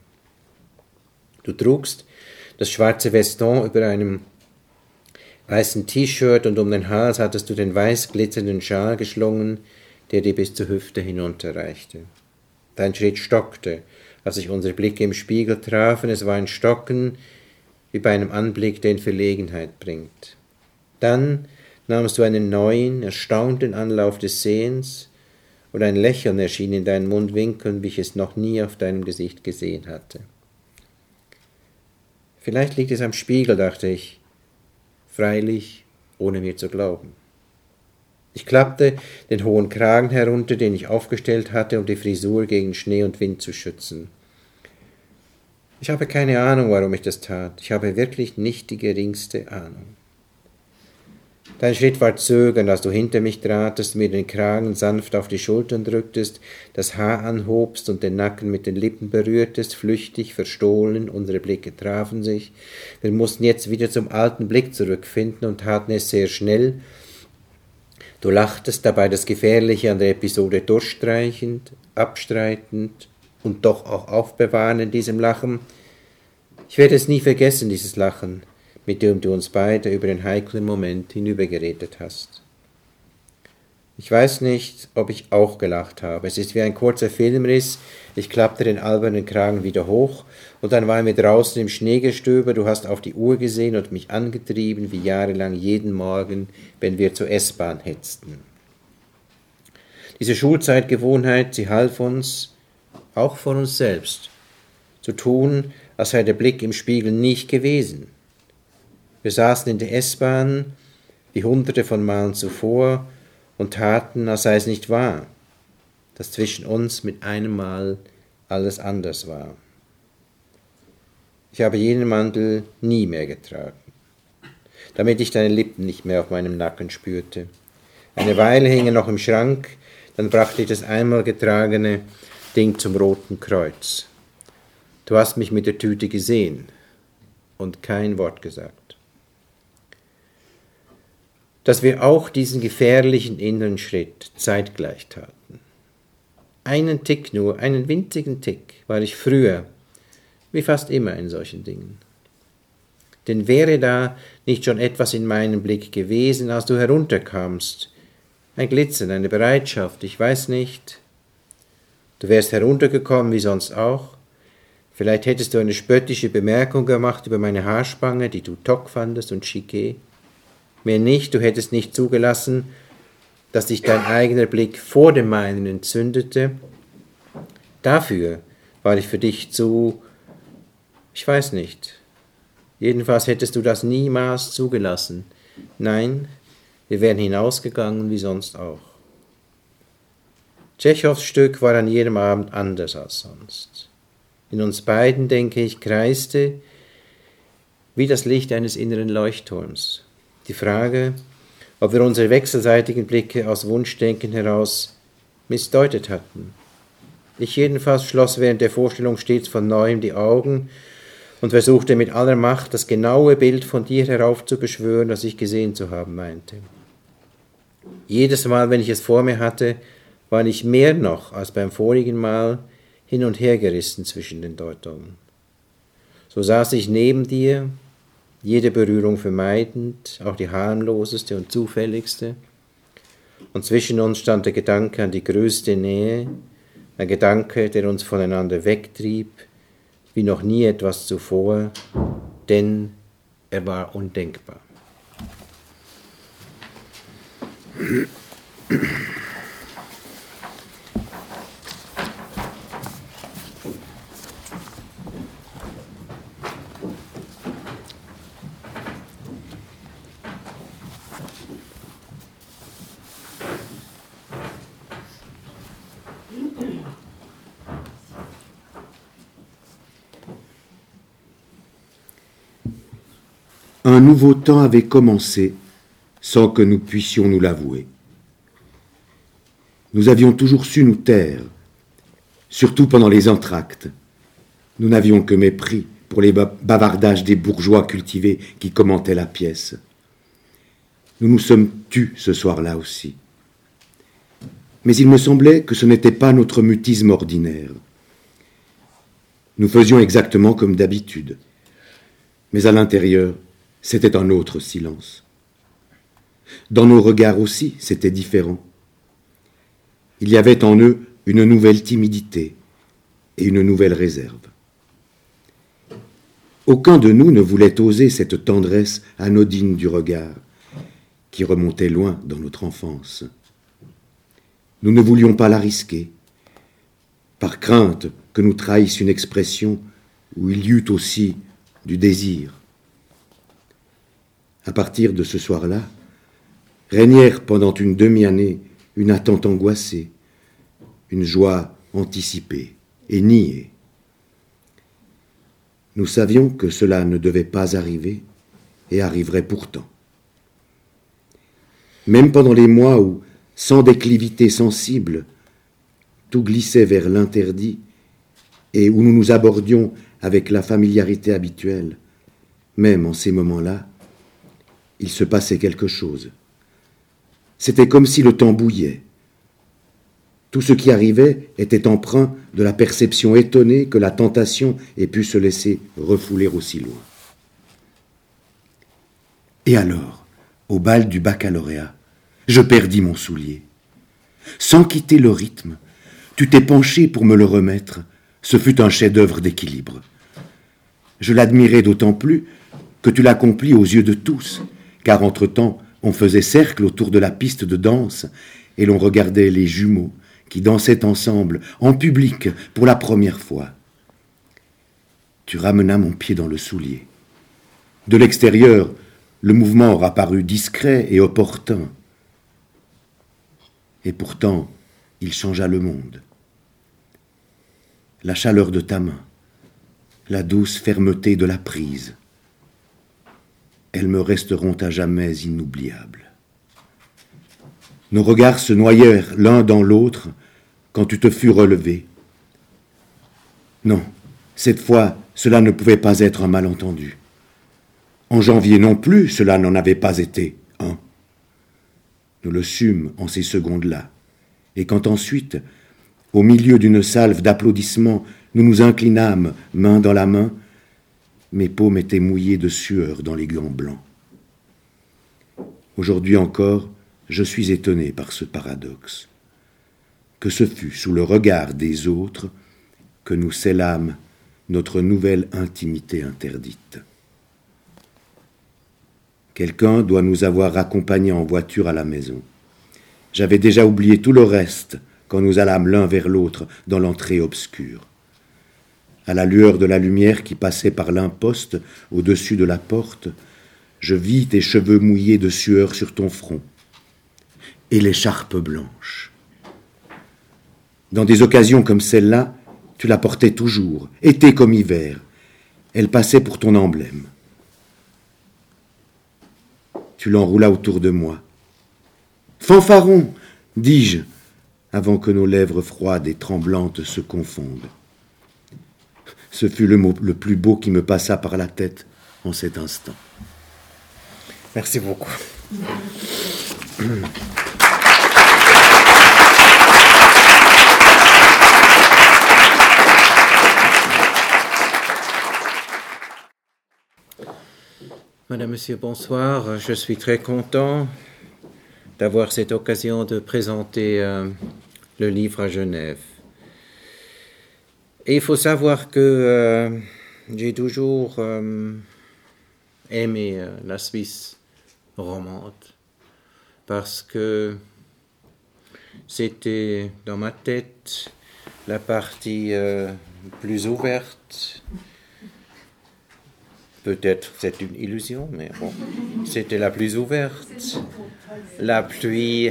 Speaker 1: Du trugst das schwarze Veston über einem weißen T-Shirt und um den Hals hattest du den weiß glitzernden Schal geschlungen, der dir bis zur Hüfte hinunterreichte. Dein Schritt stockte, als sich unsere Blicke im Spiegel trafen. Es war ein Stocken wie bei einem Anblick, der in Verlegenheit bringt. Dann nahmst du einen neuen, erstaunten Anlauf des Sehens und ein Lächeln erschien in deinen Mundwinkeln, wie ich es noch nie auf deinem Gesicht gesehen hatte. Vielleicht liegt es am Spiegel, dachte ich, freilich, ohne mir zu glauben. Ich klappte den hohen Kragen herunter, den ich aufgestellt hatte, um die Frisur gegen Schnee und Wind zu schützen. Ich habe keine Ahnung, warum ich das tat. Ich habe wirklich nicht die geringste Ahnung. Dein Schritt war zögernd, als du hinter mich tratest, mir den Kragen sanft auf die Schultern drücktest, das Haar anhobst und den Nacken mit den Lippen berührtest, flüchtig, verstohlen, unsere Blicke trafen sich. Wir mussten jetzt wieder zum alten Blick zurückfinden und taten es sehr schnell. Du lachtest dabei das Gefährliche an der Episode durchstreichend, abstreitend und doch auch aufbewahrend in diesem Lachen. Ich werde es nie vergessen, dieses Lachen, mit dem du uns beide über den heiklen Moment hinübergeredet hast. Ich weiß nicht, ob ich auch gelacht habe. Es ist wie ein kurzer Filmriss. Ich klappte den albernen Kragen wieder hoch und dann waren wir draußen im Schneegestöber. Du hast auf die Uhr gesehen und mich angetrieben, wie jahrelang jeden Morgen, wenn wir zur S-Bahn hetzten. Diese Schulzeitgewohnheit, sie half uns, auch von uns selbst, zu tun, als sei der Blick im Spiegel nicht gewesen. Wir saßen in der S-Bahn, wie hunderte von Malen zuvor, und taten, als sei es nicht wahr, dass zwischen uns mit einem Mal alles anders war. Ich habe jenen Mantel nie mehr getragen, damit ich deine Lippen nicht mehr auf meinem Nacken spürte. Eine Weile hing er noch im Schrank, dann brachte ich das einmal getragene Ding zum Roten Kreuz. Du hast mich mit der Tüte gesehen und kein Wort gesagt. Dass wir auch diesen gefährlichen inneren Schritt zeitgleich taten. Einen Tick nur, einen winzigen Tick, war ich früher, wie fast immer in solchen Dingen. Denn wäre da nicht schon etwas in meinem Blick gewesen, als du herunterkamst, ein Glitzern, eine Bereitschaft, ich weiß nicht. Du wärst heruntergekommen wie sonst auch. Vielleicht hättest du eine spöttische Bemerkung gemacht über meine Haarspange, die du tock fandest und chiquet. Mehr nicht, du hättest nicht zugelassen, dass sich dein eigener Blick vor dem meinen entzündete. Dafür war ich für dich zu, ich weiß nicht. Jedenfalls hättest du das niemals zugelassen. Nein, wir wären hinausgegangen wie sonst auch. Tschechows Stück war an jedem Abend anders als sonst. In uns beiden, denke ich, kreiste wie das Licht eines inneren Leuchtturms die Frage, ob wir unsere wechselseitigen Blicke aus Wunschdenken heraus missdeutet hatten. Ich jedenfalls schloss während der Vorstellung stets von neuem die Augen und versuchte mit aller Macht, das genaue Bild von dir heraufzubeschwören, das ich gesehen zu haben meinte. Jedes Mal, wenn ich es vor mir hatte, war ich mehr noch als beim vorigen Mal hin und her gerissen zwischen den Deutungen. So saß ich neben dir, jede Berührung vermeidend, auch die harmloseste und zufälligste. Und zwischen uns stand der Gedanke an die größte Nähe, ein Gedanke, der uns voneinander wegtrieb, wie noch nie etwas zuvor, denn er war undenkbar.
Speaker 2: Un nouveau temps avait commencé sans que nous puissions nous l'avouer. Nous avions toujours su nous taire, surtout pendant les entr'actes. Nous n'avions que mépris pour les bavardages des bourgeois cultivés qui commentaient la pièce. Nous nous sommes tus ce soir-là aussi. Mais il me semblait que ce n'était pas notre mutisme ordinaire. Nous faisions exactement comme d'habitude. Mais à l'intérieur, c'était un autre silence. Dans nos regards aussi, c'était différent. Il y avait en eux une nouvelle timidité et une nouvelle réserve. Aucun de nous ne voulait oser cette tendresse anodine du regard, qui remontait loin dans notre enfance. Nous ne voulions pas la risquer, par crainte que nous trahisse une expression où il y eût aussi du désir. À partir de ce soir-là, régnèrent pendant une demi-année une attente angoissée, une joie anticipée et niée. Nous savions que cela ne devait pas arriver et arriverait pourtant. Même pendant les mois où, sans déclivité sensible, tout glissait vers l'interdit et où nous nous abordions avec la familiarité habituelle, même en ces moments-là, il se passait quelque chose. C'était comme si le temps bouillait. Tout ce qui arrivait était empreint de la perception étonnée que la tentation ait pu se laisser refouler aussi loin. Et alors, au bal du baccalauréat, je perdis mon soulier. Sans quitter le rythme, tu t'es penché pour me le remettre. Ce fut un chef-d'œuvre d'équilibre. Je l'admirais d'autant plus que tu l'accomplis aux yeux de tous, car entre-temps, on faisait cercle autour de la piste de danse et l'on regardait les jumeaux qui dansaient ensemble, en public, pour la première fois. Tu ramenas mon pied dans le soulier. De l'extérieur, le mouvement aura paru discret et opportun. Et pourtant, il changea le monde. La chaleur de ta main, la douce fermeté de la prise, elles me resteront à jamais inoubliables. Nos regards se noyèrent l'un dans l'autre quand tu te fus relevé. Non, cette fois, cela ne pouvait pas être un malentendu. En janvier non plus, cela n'en avait pas été un. Nous le sûmes en ces secondes-là, et quand ensuite, au milieu d'une salve d'applaudissements, nous nous inclinâmes, main dans la main, mes paumes étaient mouillées de sueur dans les gants blancs. Aujourd'hui encore, je suis étonné par ce paradoxe. Que ce fût sous le regard des autres que nous scellâmes notre nouvelle intimité interdite. Quelqu'un doit nous avoir accompagnés en voiture à la maison. J'avais déjà oublié tout le reste quand nous allâmes l'un vers l'autre dans l'entrée obscure. À la lueur de la lumière qui passait par l'imposte au-dessus de la porte, je vis tes cheveux mouillés de sueur sur ton front et l'écharpe blanche. Dans des occasions comme celle-là, tu la portais toujours, été comme hiver. Elle passait pour ton emblème. Tu l'enroulas autour de moi. « Fanfaron !» dis-je, avant que nos lèvres froides et tremblantes se confondent. Ce fut le mot le plus beau qui me passa par la tête en cet instant.
Speaker 1: Merci beaucoup. Madame, Monsieur, bonsoir. Je suis très content d'avoir cette occasion de présenter le livre à Genève. Et il faut savoir que j'ai toujours aimé la Suisse romande parce que c'était dans ma tête la partie plus ouverte. Peut-être c'est une illusion, mais bon, c'était la plus ouverte, la plus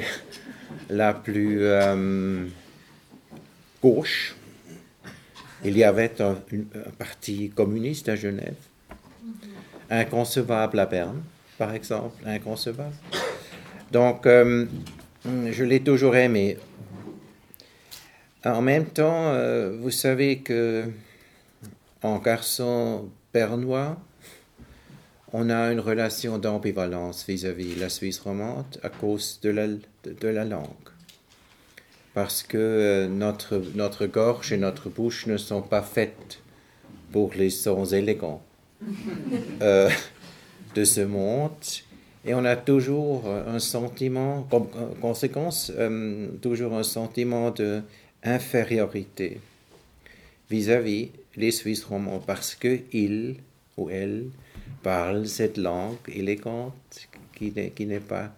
Speaker 1: gauche. Il y avait un parti communiste à Genève, inconcevable à Berne, par exemple, inconcevable. Donc, je l'ai toujours aimé. En même temps, vous savez que en garçon bernois, on a une relation d'ambivalence vis-à-vis la Suisse romande à cause de la langue. Parce que notre gorge et notre bouche ne sont pas faites pour les sons élégants de ce monde. Et on a toujours un sentiment, comme conséquence, toujours un sentiment d'infériorité vis-à-vis les Suisses romands, parce qu'ils ou elles parlent cette langue élégante qui n'est pas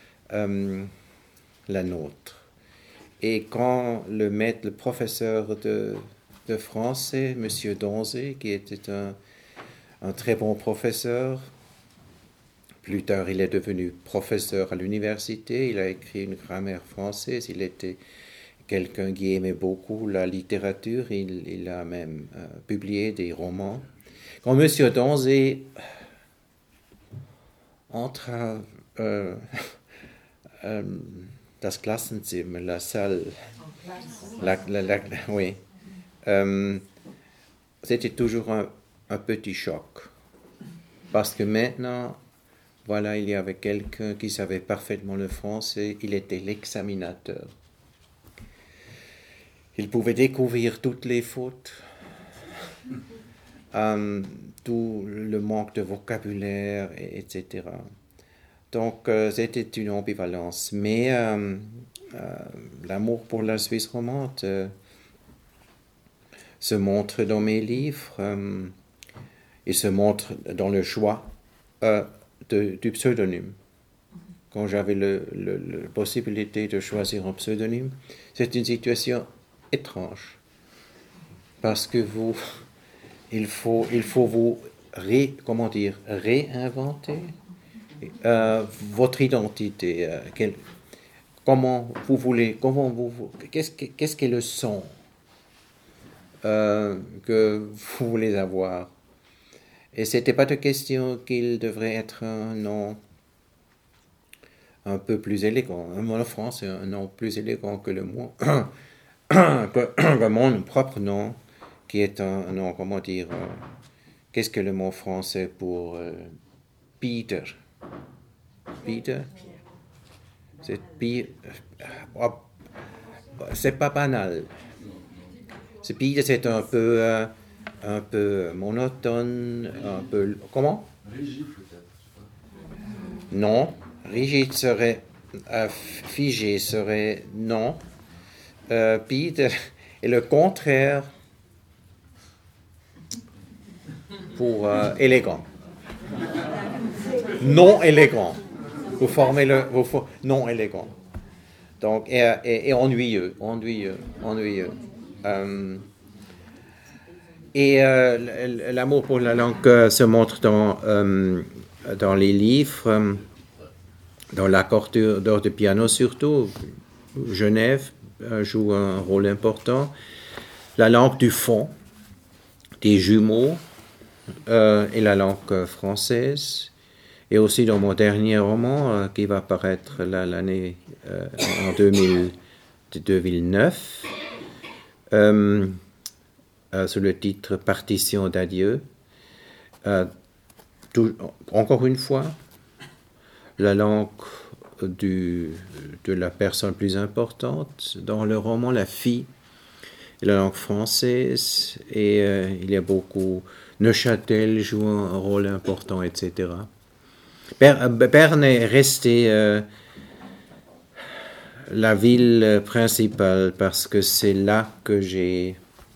Speaker 1: la nôtre. Et quand le professeur de français, M. Donzé, qui était un très bon professeur, plus tard il est devenu professeur à l'université, il a écrit une grammaire française, il était quelqu'un qui aimait beaucoup la littérature, il a même publié des romans. Quand M. Donzé entre das Klassenzimmer, la salle, oui, c'était toujours un petit choc. Parce que maintenant, voilà, il y avait quelqu'un qui savait parfaitement le français, il était l'examinateur. Il pouvait découvrir toutes les fautes, tout le manque de vocabulaire, etc. Donc, c'était une ambivalence. Mais l'amour pour la Suisse romande se montre dans mes livres et se montre dans le choix du pseudonyme. Quand j'avais la possibilité de choisir un pseudonyme, c'est une situation étrange. Parce que il faut vous réinventer votre identité. Qu'est-ce qu'est le son que vous voulez avoir? Et c'était pas de question qu'il devrait être un nom un peu plus élégant. En France, c'est un nom plus élégant que le mot, que mon propre nom, qui est un nom, qu'est-ce que le mot français pour Peter? Peter? C'est pas banal. Peter, c'est un peu monotone, un peu... Comment?
Speaker 3: Rigide peut-être.
Speaker 1: Non. Rigide serait... figé serait non. Peter est le contraire pour élégant. Non élégant. Vous formez non élégant. Donc, et ennuyeux. L'amour pour la langue se montre dans les livres, dans l'accordeur de piano surtout. Genève joue un rôle important. La langue du fond, des jumeaux, et la langue française. Et aussi dans mon dernier roman, qui va paraître l'année en 2009, sous le titre Partition d'adieu. Encore une fois, la langue de la personne plus importante. Dans le roman, la fille, la langue française, et il y a beaucoup... Neuchâtel joue un rôle important, etc. Berne est restée la ville principale parce que c'est là que j'ai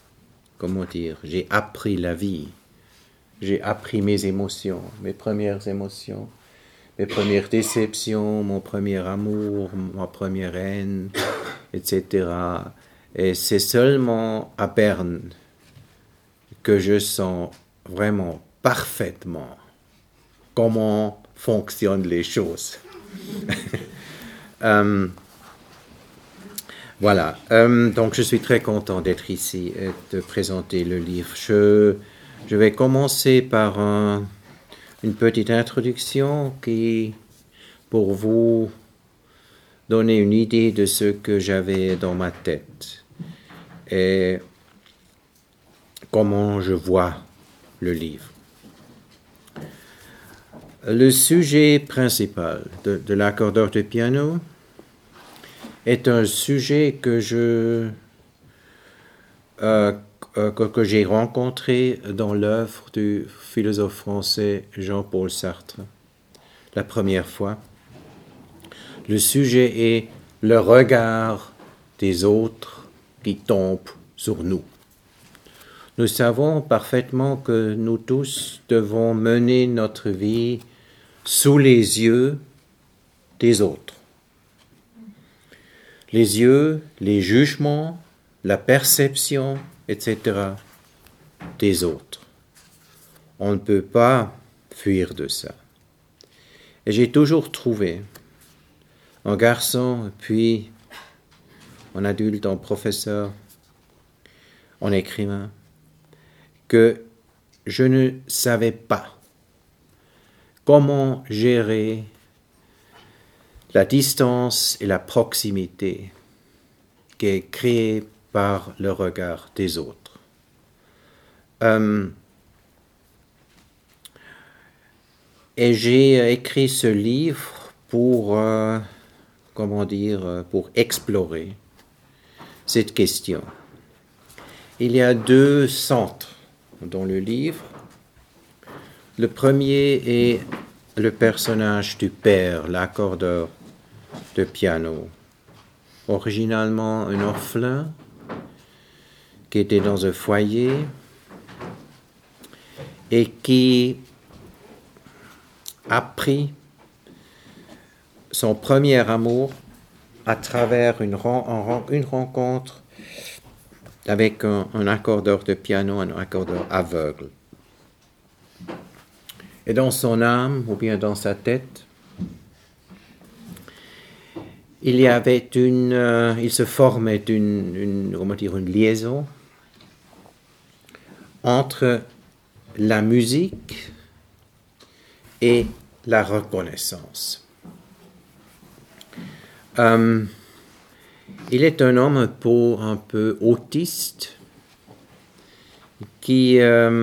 Speaker 1: appris la vie. J'ai appris mes émotions, mes premières émotions, mes premières déceptions, mon premier amour, ma première haine, etc. Et c'est seulement à Berne que je sens vraiment parfaitement comment fonctionnent les choses. Voilà. Donc je suis très content d'être ici et de présenter le livre. Je vais commencer par une petite introduction qui, pour vous donner une idée de ce que j'avais dans ma tête et comment je vois le livre. Le sujet principal de l'accordeur de piano est un sujet que j'ai rencontré dans l'œuvre du philosophe français Jean-Paul Sartre la première fois. Le sujet est le regard des autres qui tombe sur nous. Nous savons parfaitement que nous tous devons mener notre vie sous les yeux des autres. Les yeux, les jugements, la perception, etc. des autres. On ne peut pas fuir de ça. Et j'ai toujours trouvé, en garçon, puis en adulte, en professeur, en écrivain, que je ne savais pas comment gérer la distance et la proximité qui est créée par le regard des autres. Et j'ai écrit ce livre pour explorer cette question. Il y a 2 centres dans le livre. Le premier est le personnage du père, l'accordeur de piano. Originalement un orphelin qui était dans un foyer et qui a pris son premier amour à travers une rencontre avec un accordeur de piano, un accordeur aveugle. Et dans son âme, ou bien dans sa tête, il se formait une liaison entre la musique et la reconnaissance. Il est un homme un peu autiste qui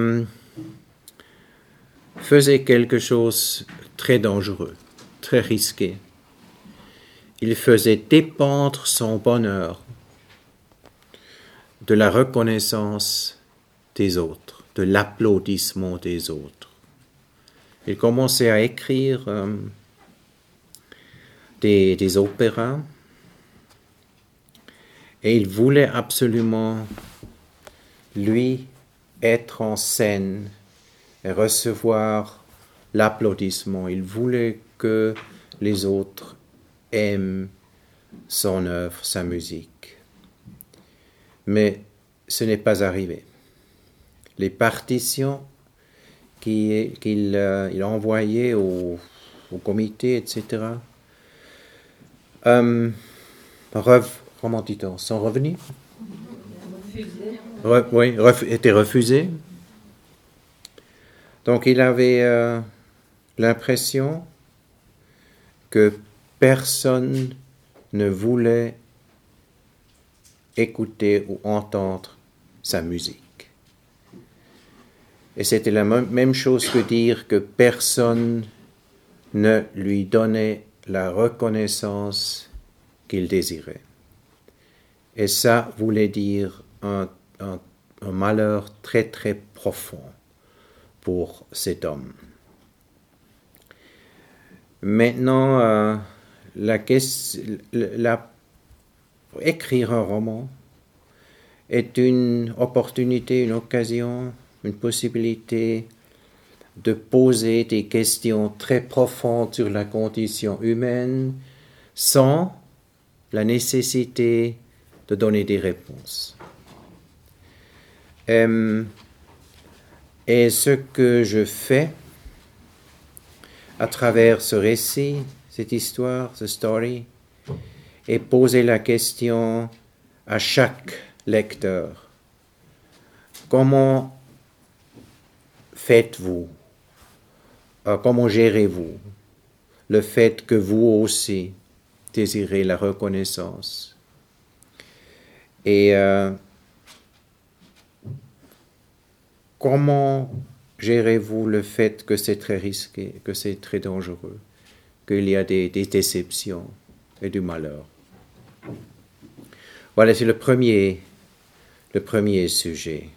Speaker 1: faisait quelque chose de très dangereux, très risqué. Il faisait dépendre son bonheur de la reconnaissance des autres, de l'applaudissement des autres. Il commençait à écrire des opéras et il voulait absolument, lui, être en scène et recevoir l'applaudissement. Il voulait que les autres aiment son œuvre, sa musique. Mais ce n'est pas arrivé. Les partitions qu'il a envoyées au comité, etc., comment dit-on, sont revenus? Étaient refusés. Donc il avait l'impression que personne ne voulait écouter ou entendre sa musique. Et c'était la même chose que dire que personne ne lui donnait la reconnaissance qu'il désirait. Et ça voulait dire un malheur très très profond pour cet homme. Maintenant, écrire un roman est une opportunité, une occasion, une possibilité de poser des questions très profondes sur la condition humaine sans la nécessité de donner des réponses. Et ce que je fais à travers ce récit, cette histoire, ce story, est poser la question à chaque lecteur. Comment faites-vous? Comment gérez-vous le fait que vous aussi désirez la reconnaissance? Et comment gérez-vous le fait que c'est très risqué, que c'est très dangereux, qu'il y a des déceptions et du malheur? Voilà, c'est le premier sujet.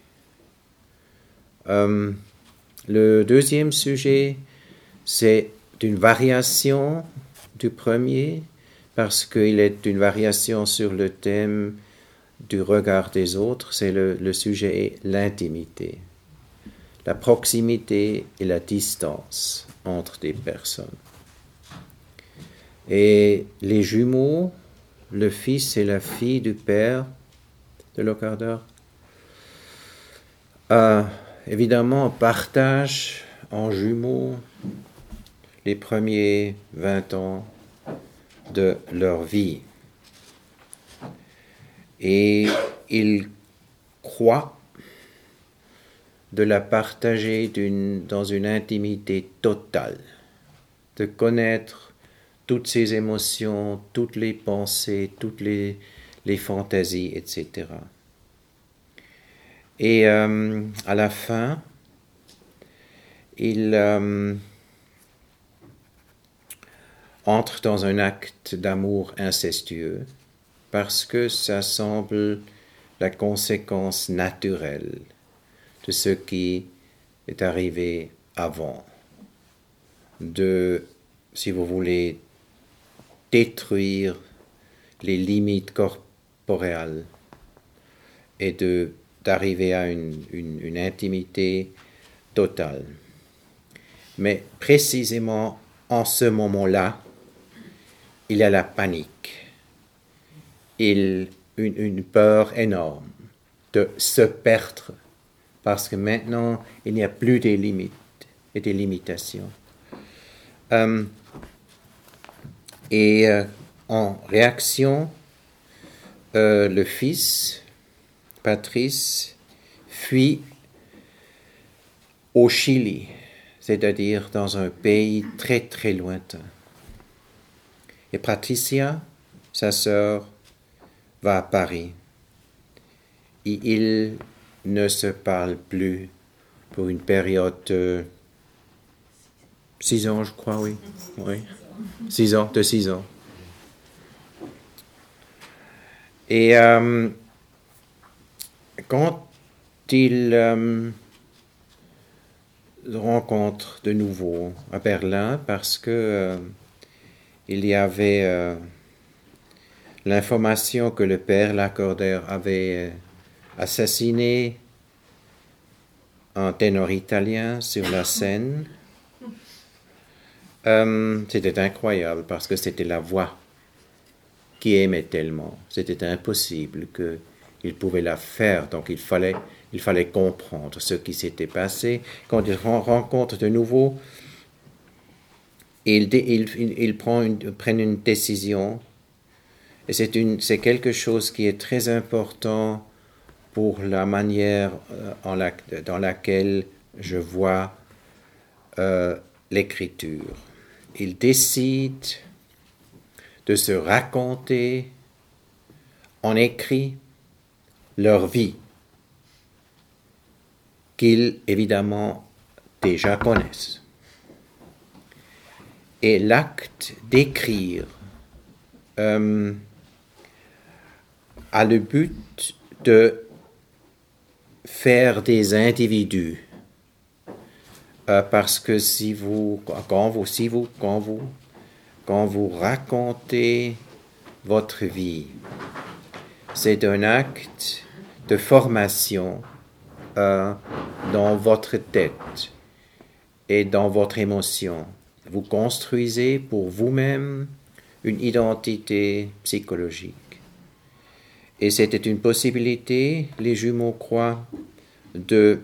Speaker 1: Le deuxième sujet, c'est une variation du premier, parce qu'il est une variation sur le thème du regard des autres. C'est le sujet est l'intimité, la proximité et la distance entre des personnes. Et les jumeaux, le fils et la fille du père de Locardeur, évidemment, partagent en jumeaux les premiers 20 ans de leur vie. Et ils croient de la partager dans une intimité totale, de connaître toutes ses émotions, toutes les pensées, toutes les fantaisies, etc. Et à la fin, il entre dans un acte d'amour incestueux parce que ça semble la conséquence naturelle de ce qui est arrivé avant, de, si vous voulez, détruire les limites corporelles et d'arriver à une intimité totale. Mais précisément en ce moment-là, il y a la panique, une peur énorme de se perdre, parce que maintenant, il n'y a plus des limites et des limitations. En réaction, le fils, Patrice, fuit au Chili, c'est-à-dire dans un pays très très lointain. Et Patricia, sa sœur, va à Paris. Et ils ne se parlent plus pour une période de 6 ans, je crois, oui. 6 ans. Et quand ils rencontrent de nouveau à Berlin, parce que il y avait l'information que le père Lacordaire avait assassiné un ténor italien sur la scène. C'était incroyable parce que c'était la voix qui aimait tellement. C'était impossible qu'il pouvait la faire, donc il fallait comprendre ce qui s'était passé. Quand ils rencontrent de nouveau, ils prennent une décision, et c'est quelque chose qui est très important pour la manière dans laquelle je vois l'écriture. Ils décident de se raconter en écrit leur vie, qu'ils évidemment déjà connaissent. Et l'acte d'écrire a le but de faire des individus. Parce que quand vous racontez votre vie, c'est un acte de formation dans votre tête et dans votre émotion. Vous construisez pour vous-même une identité psychologique. Et c'était une possibilité, les jumeaux croient, de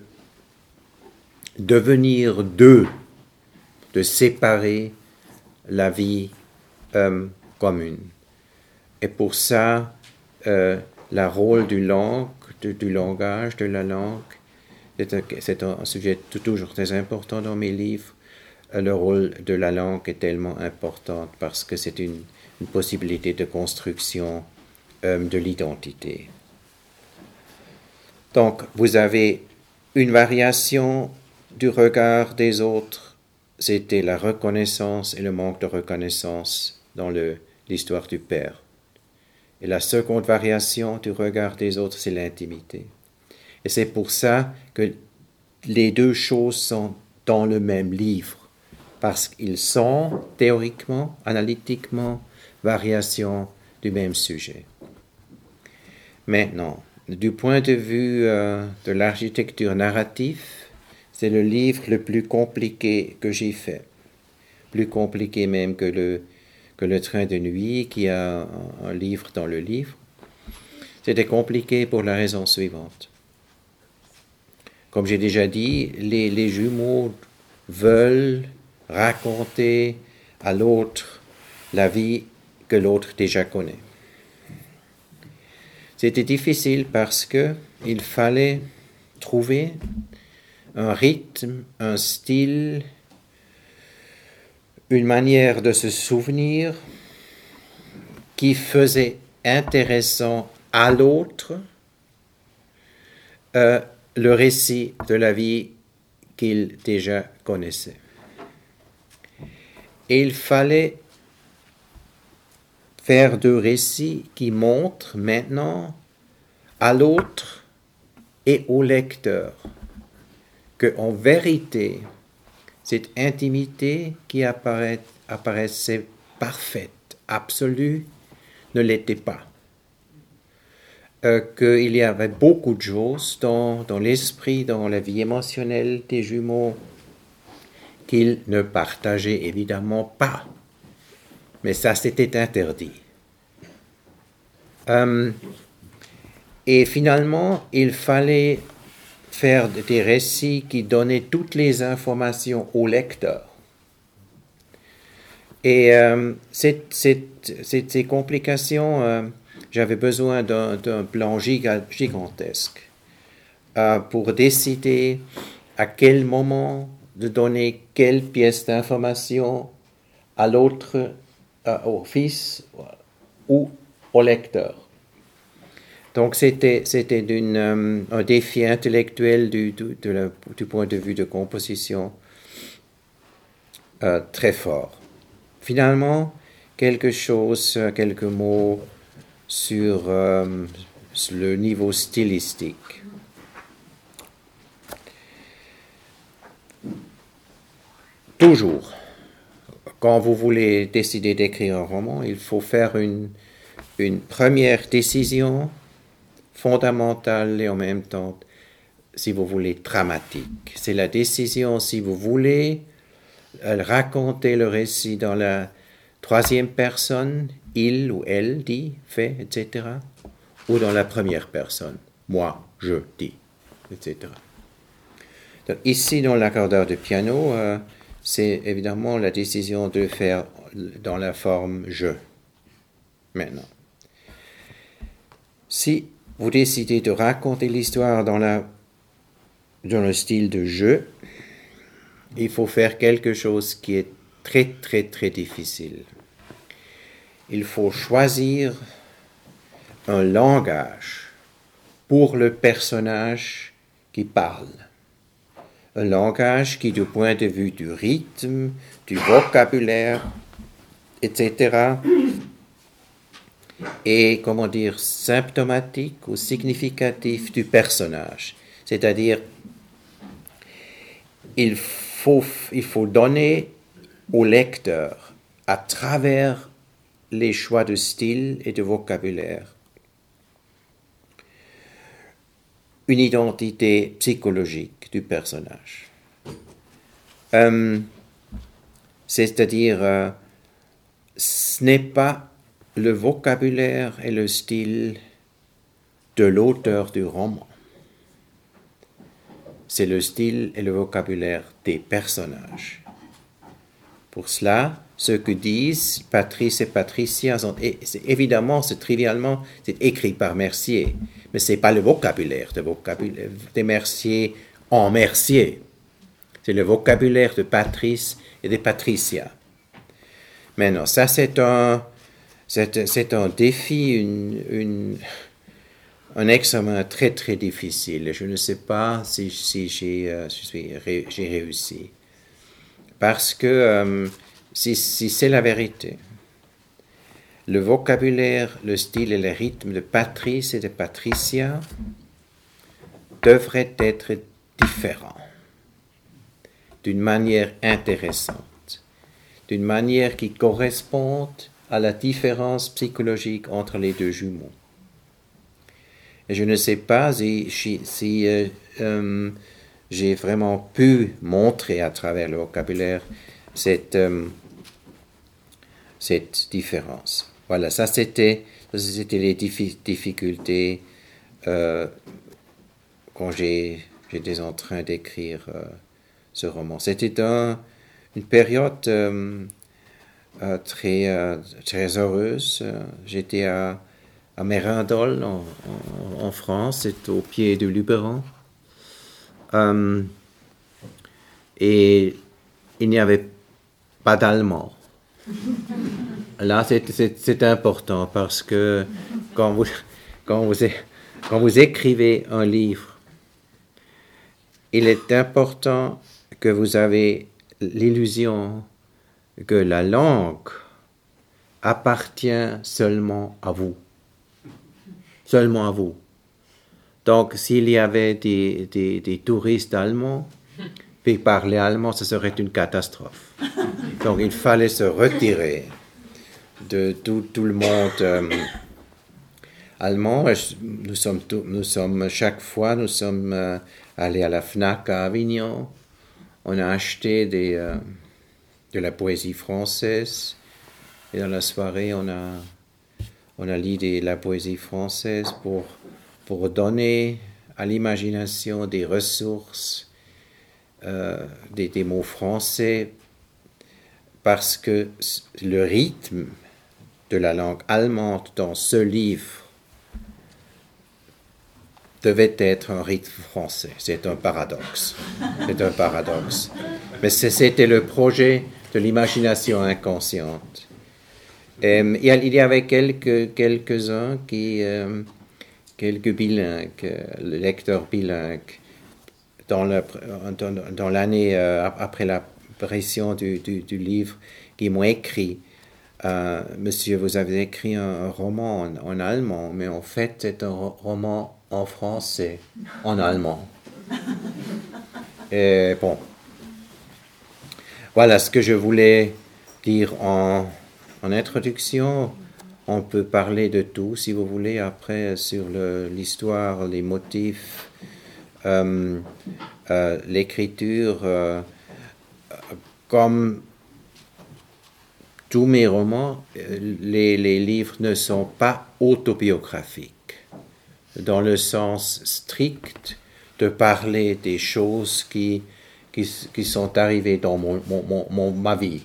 Speaker 1: devenir deux, de séparer la vie commune. Et pour ça, le rôle du langage, de la langue, c'est un sujet toujours très important dans mes livres. Le rôle de la langue est tellement important parce que c'est une possibilité de construction de l'identité. Donc, vous avez une variation du regard des autres, c'était la reconnaissance et le manque de reconnaissance dans l'histoire du Père. Et la seconde variation du regard des autres, c'est l'intimité. Et c'est pour ça que les deux choses sont dans le même livre, parce qu'ils sont théoriquement, analytiquement, variations du même sujet. Maintenant, du point de vue de l'architecture narrative, c'est le livre le plus compliqué que j'ai fait. Plus compliqué même que le train de nuit, qui a un livre dans le livre. C'était compliqué pour la raison suivante. Comme j'ai déjà dit, les jumeaux veulent raconter à l'autre la vie que l'autre déjà connaît. C'était difficile parce qu'il fallait trouver un rythme, un style, une manière de se souvenir qui faisait intéressant à l'autre le récit de la vie qu'il déjà connaissait. Et il fallait faire deux récits qui montrent maintenant à l'autre et au lecteur qu'en vérité, cette intimité qui apparaissait parfaite, absolue, ne l'était pas. Qu'il y avait beaucoup de choses dans l'esprit, dans la vie émotionnelle des jumeaux qu'ils ne partageaient évidemment pas. Mais ça, c'était interdit. Et finalement, il fallait faire des récits qui donnaient toutes les informations au lecteur. Et ces complications, j'avais besoin d'un plan gigantesque pour décider à quel moment de donner quelle pièce d'information à l'autre, au fils ou au lecteur. Donc c'était un défi intellectuel du point de vue de composition très fort. Finalement, quelques mots sur le niveau stylistique. Toujours, quand vous voulez décider d'écrire un roman, il faut faire une première décision fondamentale et en même temps, si vous voulez, dramatique. C'est la décision si vous voulez raconter le récit dans la troisième personne, il ou elle dit, fait, etc. Ou dans la première personne, moi, je dis, etc. Donc, ici, dans l'accordeur de piano, c'est évidemment la décision de faire dans la forme je. Maintenant, si vous décidez de raconter l'histoire dans le style de jeu, il faut faire quelque chose qui est très, très, très difficile. Il faut choisir un langage pour le personnage qui parle. Un langage qui, du point de vue du rythme, du vocabulaire, etc., est, symptomatique ou significatif du personnage. C'est-à-dire, il faut donner au lecteur, à travers les choix de style et de vocabulaire, une identité psychologique du personnage. C'est-à-dire, ce n'est pas le vocabulaire et le style de l'auteur du roman. C'est le style et le vocabulaire des personnages. Pour cela, ce que disent Patrice et Patricia, évidemment, c'est trivialement, c'est écrit par Mercier, mais ce n'est pas le vocabulaire de Mercier en Mercier. C'est le vocabulaire de Patrice et de Patricia. Maintenant, ça c'est un défi, un examen très très difficile. Je ne sais pas si j'ai réussi. Parce que si c'est la vérité, le vocabulaire, le style et le rythme de Patrice et de Patricia devraient être différents, d'une manière intéressante, d'une manière qui corresponde à la différence psychologique entre les deux jumeaux. Et je ne sais pas si j'ai vraiment pu montrer à travers le vocabulaire cette différence. Voilà, ça c'était les difficultés quand j'étais en train d'écrire ce roman. C'était une période très heureuse. J'étais à Mérindol, en France, c'est au pied du Luberon. Et il n'y avait pas d'allemand. Là, c'est important parce que quand vous écrivez un livre, il est important que vous avez l'illusion que la langue appartient seulement à vous. Seulement à vous. Donc, s'il y avait des touristes allemands, puis parler allemand, ce serait une catastrophe. Donc, il fallait se retirer de tout le monde allemand. Chaque fois, nous sommes allés à la FNAC à Avignon. On a acheté de la poésie française. Et dans la soirée, on a lu de la poésie française pour donner à l'imagination des ressources, des mots français, parce que le rythme de la langue allemande dans ce livre devait être un rythme français. C'est un paradoxe. C'est un paradoxe. Mais c'était le projet de l'imagination inconsciente. Il y avait quelques-uns quelques bilingues, lecteurs bilingues, dans l'année après l'apparition du livre, qui m'ont écrit Monsieur, vous avez écrit un roman en allemand, mais en fait, c'est un roman en français, en allemand. Et bon, voilà ce que je voulais dire en introduction. On peut parler de tout, si vous voulez, après, sur l'histoire, les motifs, l'écriture. Comme tous mes romans, les livres ne sont pas autobiographiques, dans le sens strict de parler des choses qui sont arrivées dans ma vie.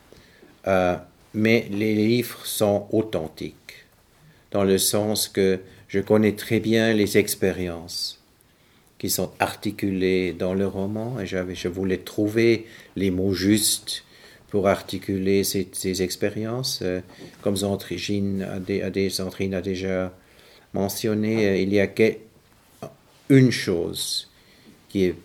Speaker 1: Mais les livres sont authentiques, dans le sens que je connais très bien les expériences qui sont articulées dans le roman, et je voulais trouver les mots justes pour articuler ces expériences. Comme Sandrine a déjà mentionné, il y a une chose qui est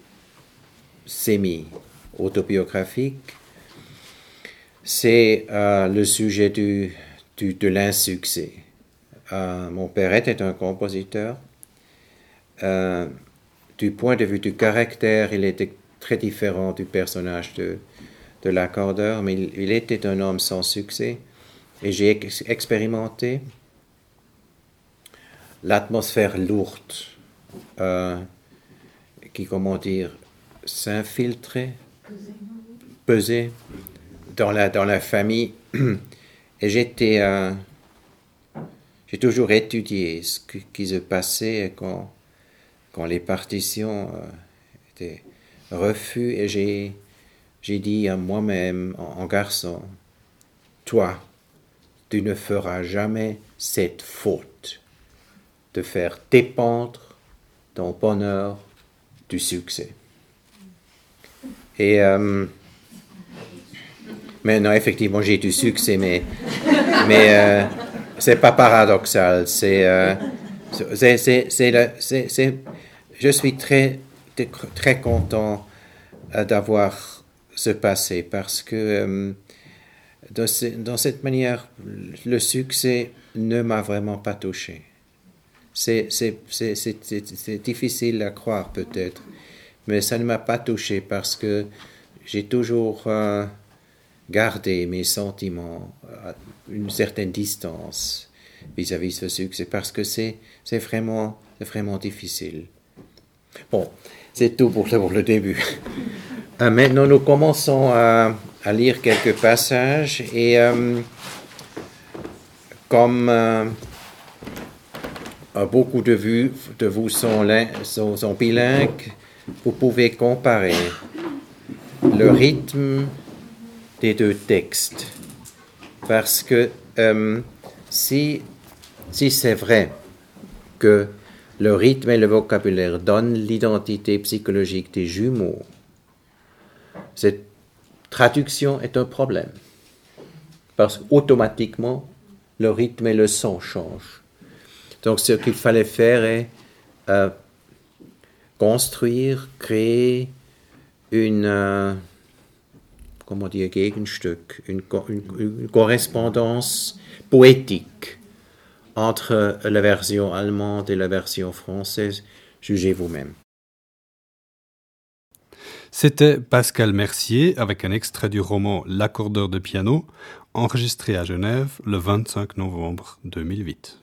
Speaker 1: semi-autobiographique, c'est le sujet de l'insuccès. Mon père était un compositeur. Du point de vue du caractère, il était très différent du personnage de l'accordeur, mais il était un homme sans succès. Et j'ai expérimenté l'atmosphère lourde qui, comment dire, s'infiltrait, pesait dans la famille. Et j'ai toujours étudié ce qui se passait quand les partitions étaient refuses, et j'ai dit à moi-même, en garçon, toi, tu ne feras jamais cette faute de faire dépendre ton bonheur du succès. Et maintenant, effectivement, j'ai du succès, mais c'est pas paradoxal. Je suis très content d'avoir ce passé parce que dans cette manière, le succès ne m'a vraiment pas touché. C'est difficile à croire peut-être, mais ça ne m'a pas touché parce que j'ai toujours gardé mes sentiments à une certaine distance vis-à-vis de ce succès parce que c'est vraiment difficile. Bon, c'est tout pour le début. Maintenant, nous commençons à lire quelques passages et comme beaucoup de vous sont bilingues, vous pouvez comparer le rythme des deux textes. Parce que si c'est vrai que le rythme et le vocabulaire donnent l'identité psychologique des jumeaux, cette traduction est un problème. Parce qu'automatiquement, le rythme et le son changent. Donc ce qu'il fallait faire est construire, créer une Gegenstück, une correspondance poétique entre la version allemande et la version française. Jugez vous-même.
Speaker 3: C'était Pascal Mercier avec un extrait du roman L'accordeur de piano, enregistré à Genève le 25 novembre 2008.